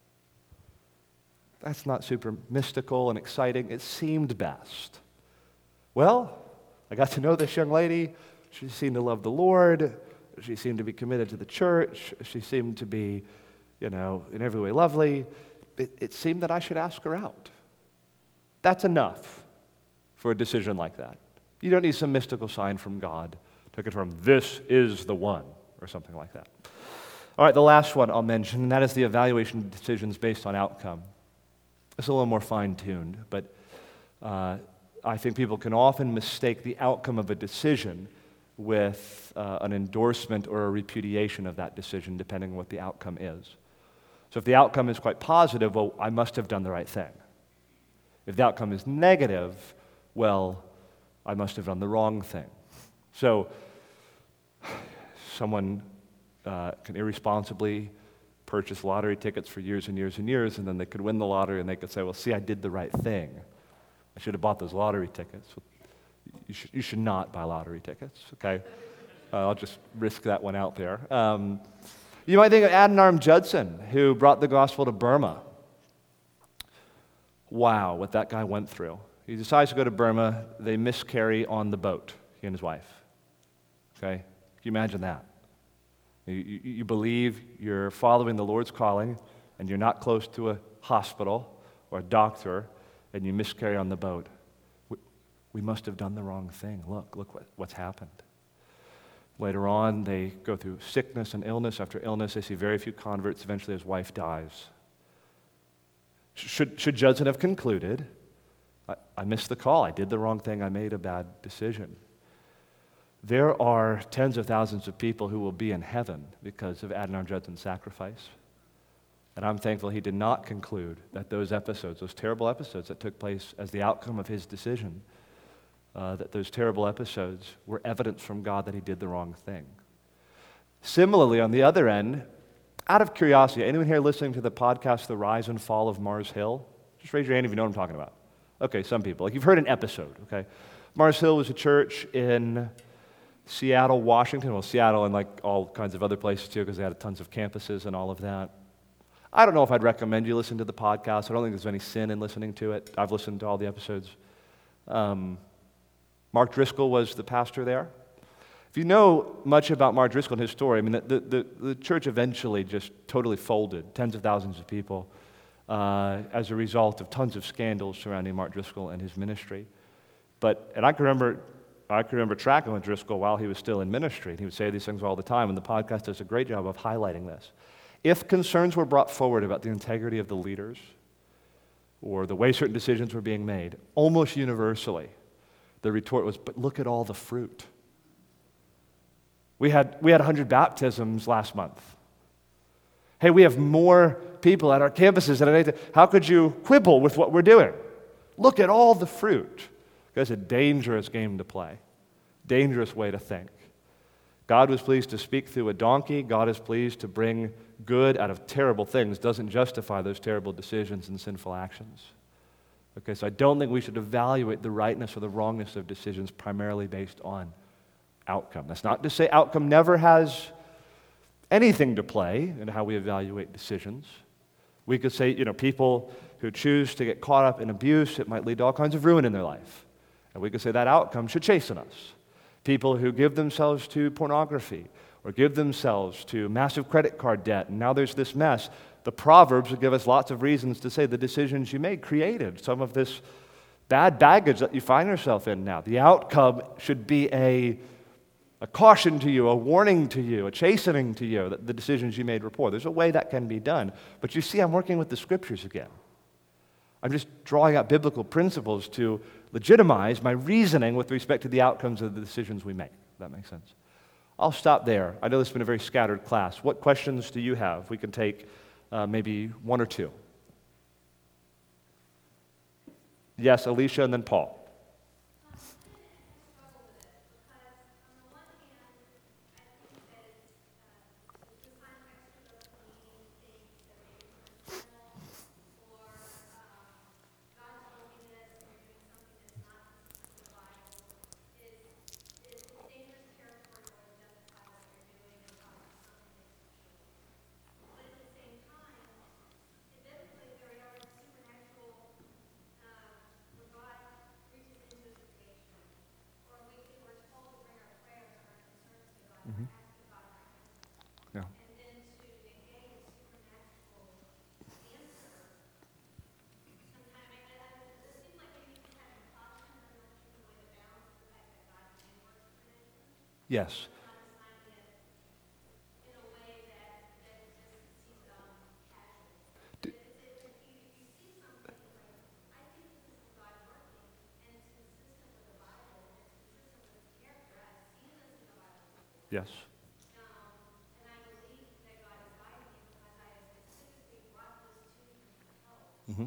That's not super mystical and exciting. It seemed best. Well, I got to know this young lady. She seemed to love the Lord. She seemed to be committed to the church. She seemed to be, you know, in every way lovely. It, it seemed that I should ask her out. That's enough for a decision like that. You don't need some mystical sign from God to confirm this is the one or something like that. All right, the last one I'll mention, and that is the evaluation of decisions based on outcome. It's a little more fine-tuned, but uh, I think people can often mistake the outcome of a decision with uh, an endorsement or a repudiation of that decision, depending on what the outcome is. So if the outcome is quite positive, well, I must have done the right thing. If the outcome is negative, well, I must have done the wrong thing. So someone uh, can irresponsibly purchase lottery tickets for years and years and years, and then they could win the lottery and they could say, well, see, I did the right thing. I should have bought those lottery tickets. You should, you should not buy lottery tickets, okay? Uh, I'll just risk that one out there. Um, you might think of Adoniram Judson, who brought the gospel to Burma. Wow, what that guy went through. He decides to go to Burma. They miscarry on the boat, he and his wife. Okay? Can you imagine that? You, you, you believe you're following the Lord's calling, and you're not close to a hospital or a doctor, and you miscarry on the boat. We, we must have done the wrong thing. Look, look what, what's happened. Later on, they go through sickness and illness after illness. They see very few converts. Eventually, his wife dies. Should, should Judson have concluded, I, I missed the call. I did the wrong thing. I made a bad decision. There are tens of thousands of people who will be in heaven because of Adoniram Judson's sacrifice. And I'm thankful he did not conclude that those episodes, those terrible episodes that took place as the outcome of his decision, uh, that those terrible episodes were evidence from God that he did the wrong thing. Similarly, on the other end, out of curiosity, anyone here listening to the podcast, The Rise and Fall of Mars Hill? Just raise your hand if you know what I'm talking about. Okay, some people. Like you've heard an episode, okay? Mars Hill was a church in Seattle, Washington. Well, Seattle and like all kinds of other places too, because they had tons of campuses and all of that. I don't know if I'd recommend you listen to the podcast. I don't think there's any sin in listening to it. I've listened to all the episodes. Um, Mark Driscoll was the pastor there. If you know much about Mark Driscoll and his story, I mean, the, the, the church eventually just totally folded, tens of thousands of people, uh, as a result of tons of scandals surrounding Mark Driscoll and his ministry. But, and I can remember, I can remember tracking with Driscoll while he was still in ministry, and he would say these things all the time, and the podcast does a great job of highlighting this. If concerns were brought forward about the integrity of the leaders or the way certain decisions were being made, almost universally, the retort was, but look at all the fruit. We had, we had one hundred baptisms last month. Hey, we have more people at our campuses than anything. How could you quibble with what we're doing? Look at all the fruit. That's a dangerous game to play, dangerous way to think. God was pleased to speak through a donkey. God is pleased to bring good out of terrible things, doesn't justify those terrible decisions and sinful actions. Okay, so I don't think we should evaluate the rightness or the wrongness of decisions primarily based on outcome. That's not to say outcome never has anything to play in how we evaluate decisions. We could say, you know, people who choose to get caught up in abuse, it might lead to all kinds of ruin in their life. And we could say that outcome should chasten us. People who give themselves to pornography or give themselves to massive credit card debt, and now there's this mess. The Proverbs would give us lots of reasons to say the decisions you made created some of this bad baggage that you find yourself in now. The outcome should be a, a caution to you, a warning to you, a chastening to you that the decisions you made were poor. There's a way that can be done. But you see, I'm working with the Scriptures again. I'm just drawing out biblical principles to legitimize my reasoning with respect to the outcomes of the decisions we make. If that makes sense. I'll stop there. I know this has been a very scattered class. What questions do you have? We can take uh, maybe one or two. Yes, Alicia, and then Paul. Yeah. Yes. D- Yes. Mm-hmm.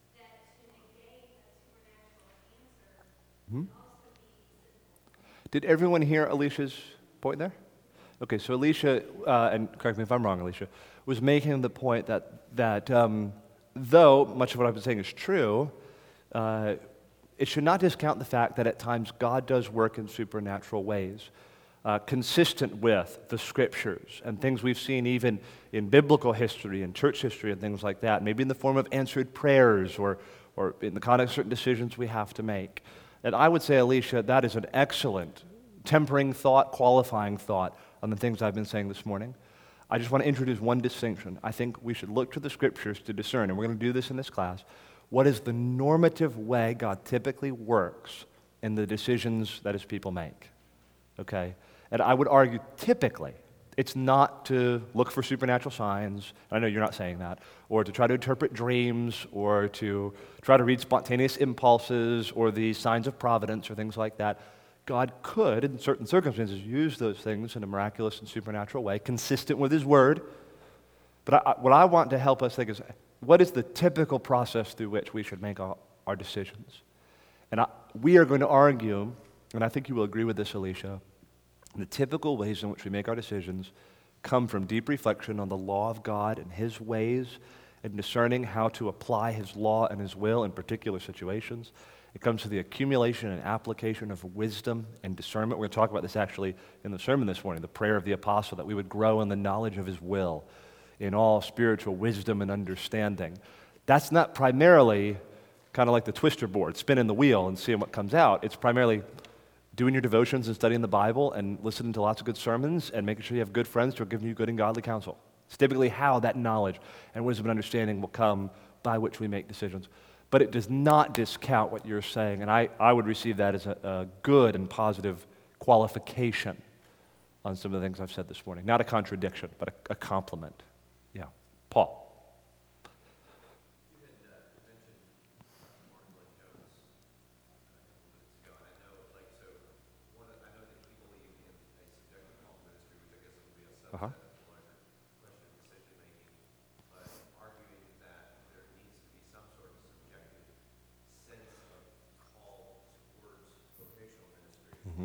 Mm-hmm. Did everyone hear Alicia's point there? Okay, so Alicia, uh, and correct me if I'm wrong, Alicia, was making the point that, that um, though much of what I've been saying is true, uh, it should not discount the fact that at times God does work in supernatural ways, uh, consistent with the Scriptures and things we've seen even in biblical history and church history and things like that, maybe in the form of answered prayers or, or in the context of certain decisions we have to make. And I would say, Alicia, that is an excellent tempering thought, qualifying thought on the things I've been saying this morning. I just want to introduce one distinction. I think we should look to the Scriptures to discern, and we're going to do this in this class, what is the normative way God typically works in the decisions that His people make, okay? And I would argue typically it's not to look for supernatural signs, I know you're not saying that, or to try to interpret dreams, or to try to read spontaneous impulses, or the signs of providence, or things like that. God could, in certain circumstances, use those things in a miraculous and supernatural way, consistent with His Word. But I, what I want to help us think is, what is the typical process through which we should make our, our decisions? And I, we are going to argue, and I think you will agree with this, Alicia, the typical ways in which we make our decisions come from deep reflection on the law of God and His ways and discerning how to apply His law and His will in particular situations. It comes to the accumulation and application of wisdom and discernment. We're going to talk about this actually in the sermon this morning, the prayer of the apostle, that we would grow in the knowledge of His will, in all spiritual wisdom and understanding. That's not primarily kind of like the twister board, spinning the wheel and seeing what comes out. It's primarily doing your devotions and studying the Bible and listening to lots of good sermons and making sure you have good friends who are giving you good and godly counsel. It's typically how that knowledge and wisdom and understanding will come by which we make decisions. But it does not discount what you're saying, and I, I would receive that as a, a good and positive qualification on some of the things I've said this morning. Not a contradiction, but a, a compliment. Yeah. Paul. Uh-huh. Mm-hmm.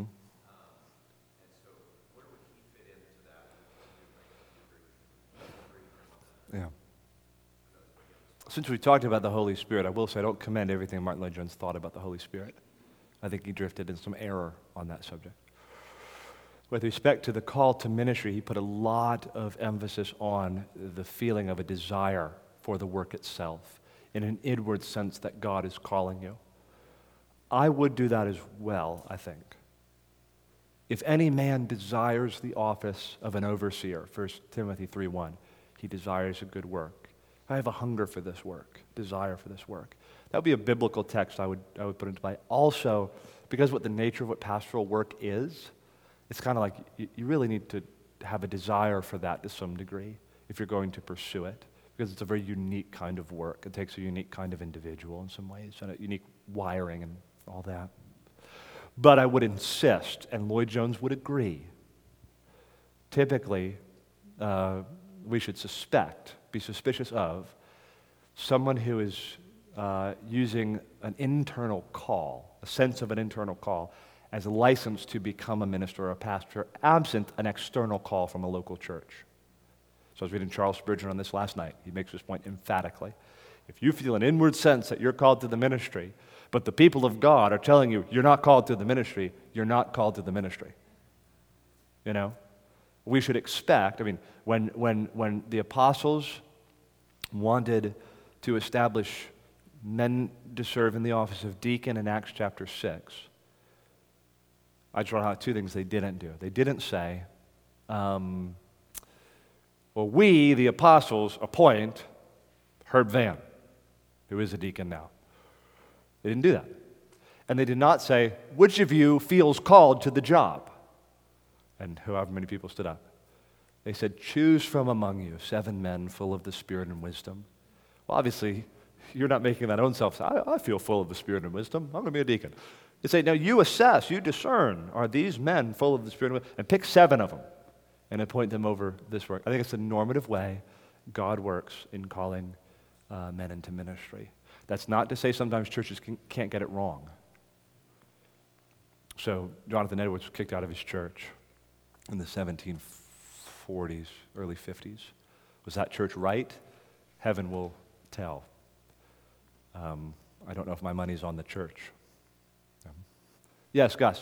Yeah. Since we talked about the Holy Spirit, I will say I don't commend everything Martin Lloyd-Jones thought about the Holy Spirit. I think he drifted in some error on that subject. With respect to the call to ministry, he put a lot of emphasis on the feeling of a desire for the work itself, in an inward sense that God is calling you. I would do that as well, I think. If any man desires the office of an overseer, First Timothy three one, he desires a good work. I have a hunger for this work, desire for this work. That would be a biblical text I would, I would put into play. Also, because what the nature of what pastoral work is, it's kind of like you, you really need to have a desire for that to some degree if you're going to pursue it, because it's a very unique kind of work. It takes a unique kind of individual in some ways, and a unique wiring and all that. But I would insist, and Lloyd-Jones would agree, typically uh, we should suspect, be suspicious of, someone who is uh, using an internal call, a sense of an internal call, as a license to become a minister or a pastor, absent an external call from a local church. So I was reading Charles Spurgeon on this last night. He makes this point emphatically. If you feel an inward sense that you're called to the ministry, but the people of God are telling you you're not called to the ministry, you're not called to the ministry. You know? We should expect, I mean, when, when, when the apostles wanted to establish men to serve in the office of deacon in Acts chapter six, I draw out two things they didn't do. They didn't say, um, well, we, the apostles, appoint Herb Van, who is a deacon now. They didn't do that. And they did not say, which of you feels called to the job? And however many people stood up. They said, choose from among you seven men full of the Spirit and wisdom. Well, obviously, you're not making that own self. I, I feel full of the Spirit and wisdom. I'm going to be a deacon. They say, now you assess, you discern, are these men full of the Spirit and wisdom? And pick seven of them and appoint them over this work. I think it's the normative way God works in calling uh, men into ministry. That's not to say sometimes churches can, can't get it wrong. So Jonathan Edwards was kicked out of his church in the seventeen forties, early fifties. Was that church right? Heaven will tell. Um, I don't know if my money's on the church. Um, yes, Gus.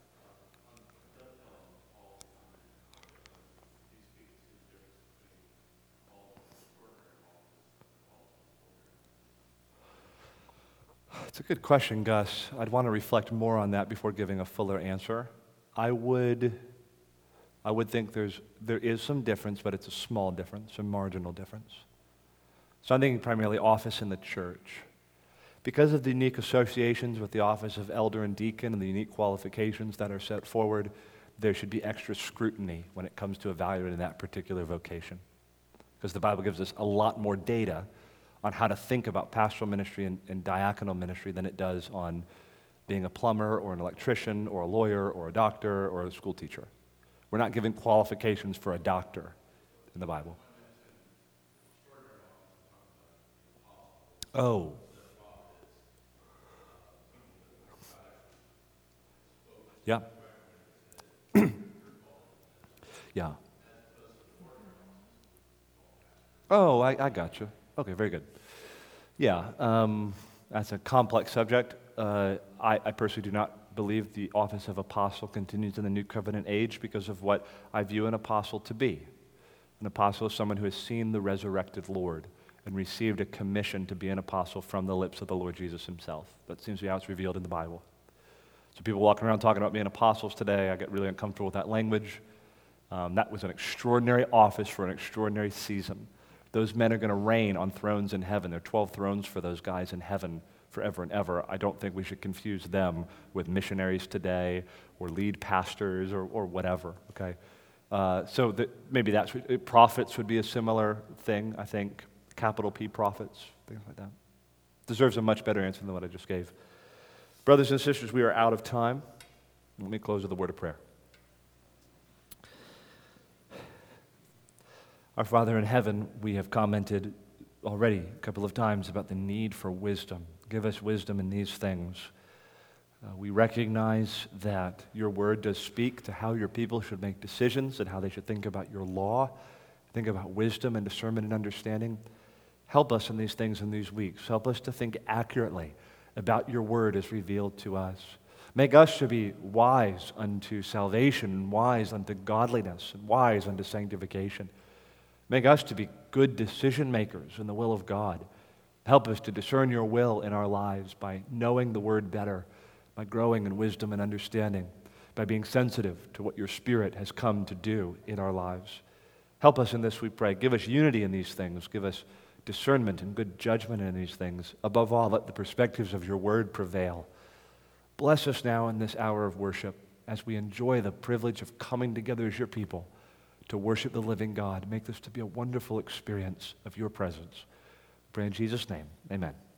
It's a good question, Gus. I'd want to reflect more on that before giving a fuller answer. I would, I would think there's there is some difference, but it's a small difference, a marginal difference. So I'm thinking primarily office in the church. Because of the unique associations with the office of elder and deacon and the unique qualifications that are set forward, there should be extra scrutiny when it comes to evaluating that particular vocation. Because the Bible gives us a lot more data on how to think about pastoral ministry and, and diaconal ministry than it does on being a plumber or an electrician or a lawyer or a doctor or a school teacher. We're not given qualifications for a doctor in the Bible. Oh. Yeah. Yeah. Oh, I, I got you. Okay, very good. Yeah, um, that's a complex subject. Uh, I, I personally do not believe the office of apostle continues in the New Covenant age because of what I view an apostle to be. An apostle is someone who has seen the resurrected Lord and received a commission to be an apostle from the lips of the Lord Jesus himself. That seems to be how it's revealed in the Bible. So people walking around talking about being apostles today, I get really uncomfortable with that language. Um, that was an extraordinary office for an extraordinary season. Those men are going to reign on thrones in heaven. There are twelve thrones for those guys in heaven forever and ever. I don't think we should confuse them with missionaries today or lead pastors or, or whatever, okay? Uh, so that maybe that's, what, prophets would be a similar thing, I think. Capital P prophets, things like that. Deserves a much better answer than what I just gave. Brothers and sisters, we are out of time. Let me close with a word of prayer. Our Father in heaven, we have commented already a couple of times about the need for wisdom. Give us wisdom in these things. Uh, we recognize that your word does speak to how your people should make decisions and how they should think about your law, think about wisdom and discernment and understanding. Help us in these things in these weeks. Help us to think accurately about your word as revealed to us. Make us to be wise unto salvation, and wise unto godliness, and wise unto sanctification. Make us to be good decision makers in the will of God. Help us to discern your will in our lives by knowing the word better, by growing in wisdom and understanding, by being sensitive to what your Spirit has come to do in our lives. Help us in this, we pray. Give us unity in these things. Give us discernment and good judgment in these things. Above all, let the perspectives of your word prevail. Bless us now in this hour of worship as we enjoy the privilege of coming together as your people to worship the living God. Make this to be a wonderful experience of your presence. Pray in Jesus' name, amen.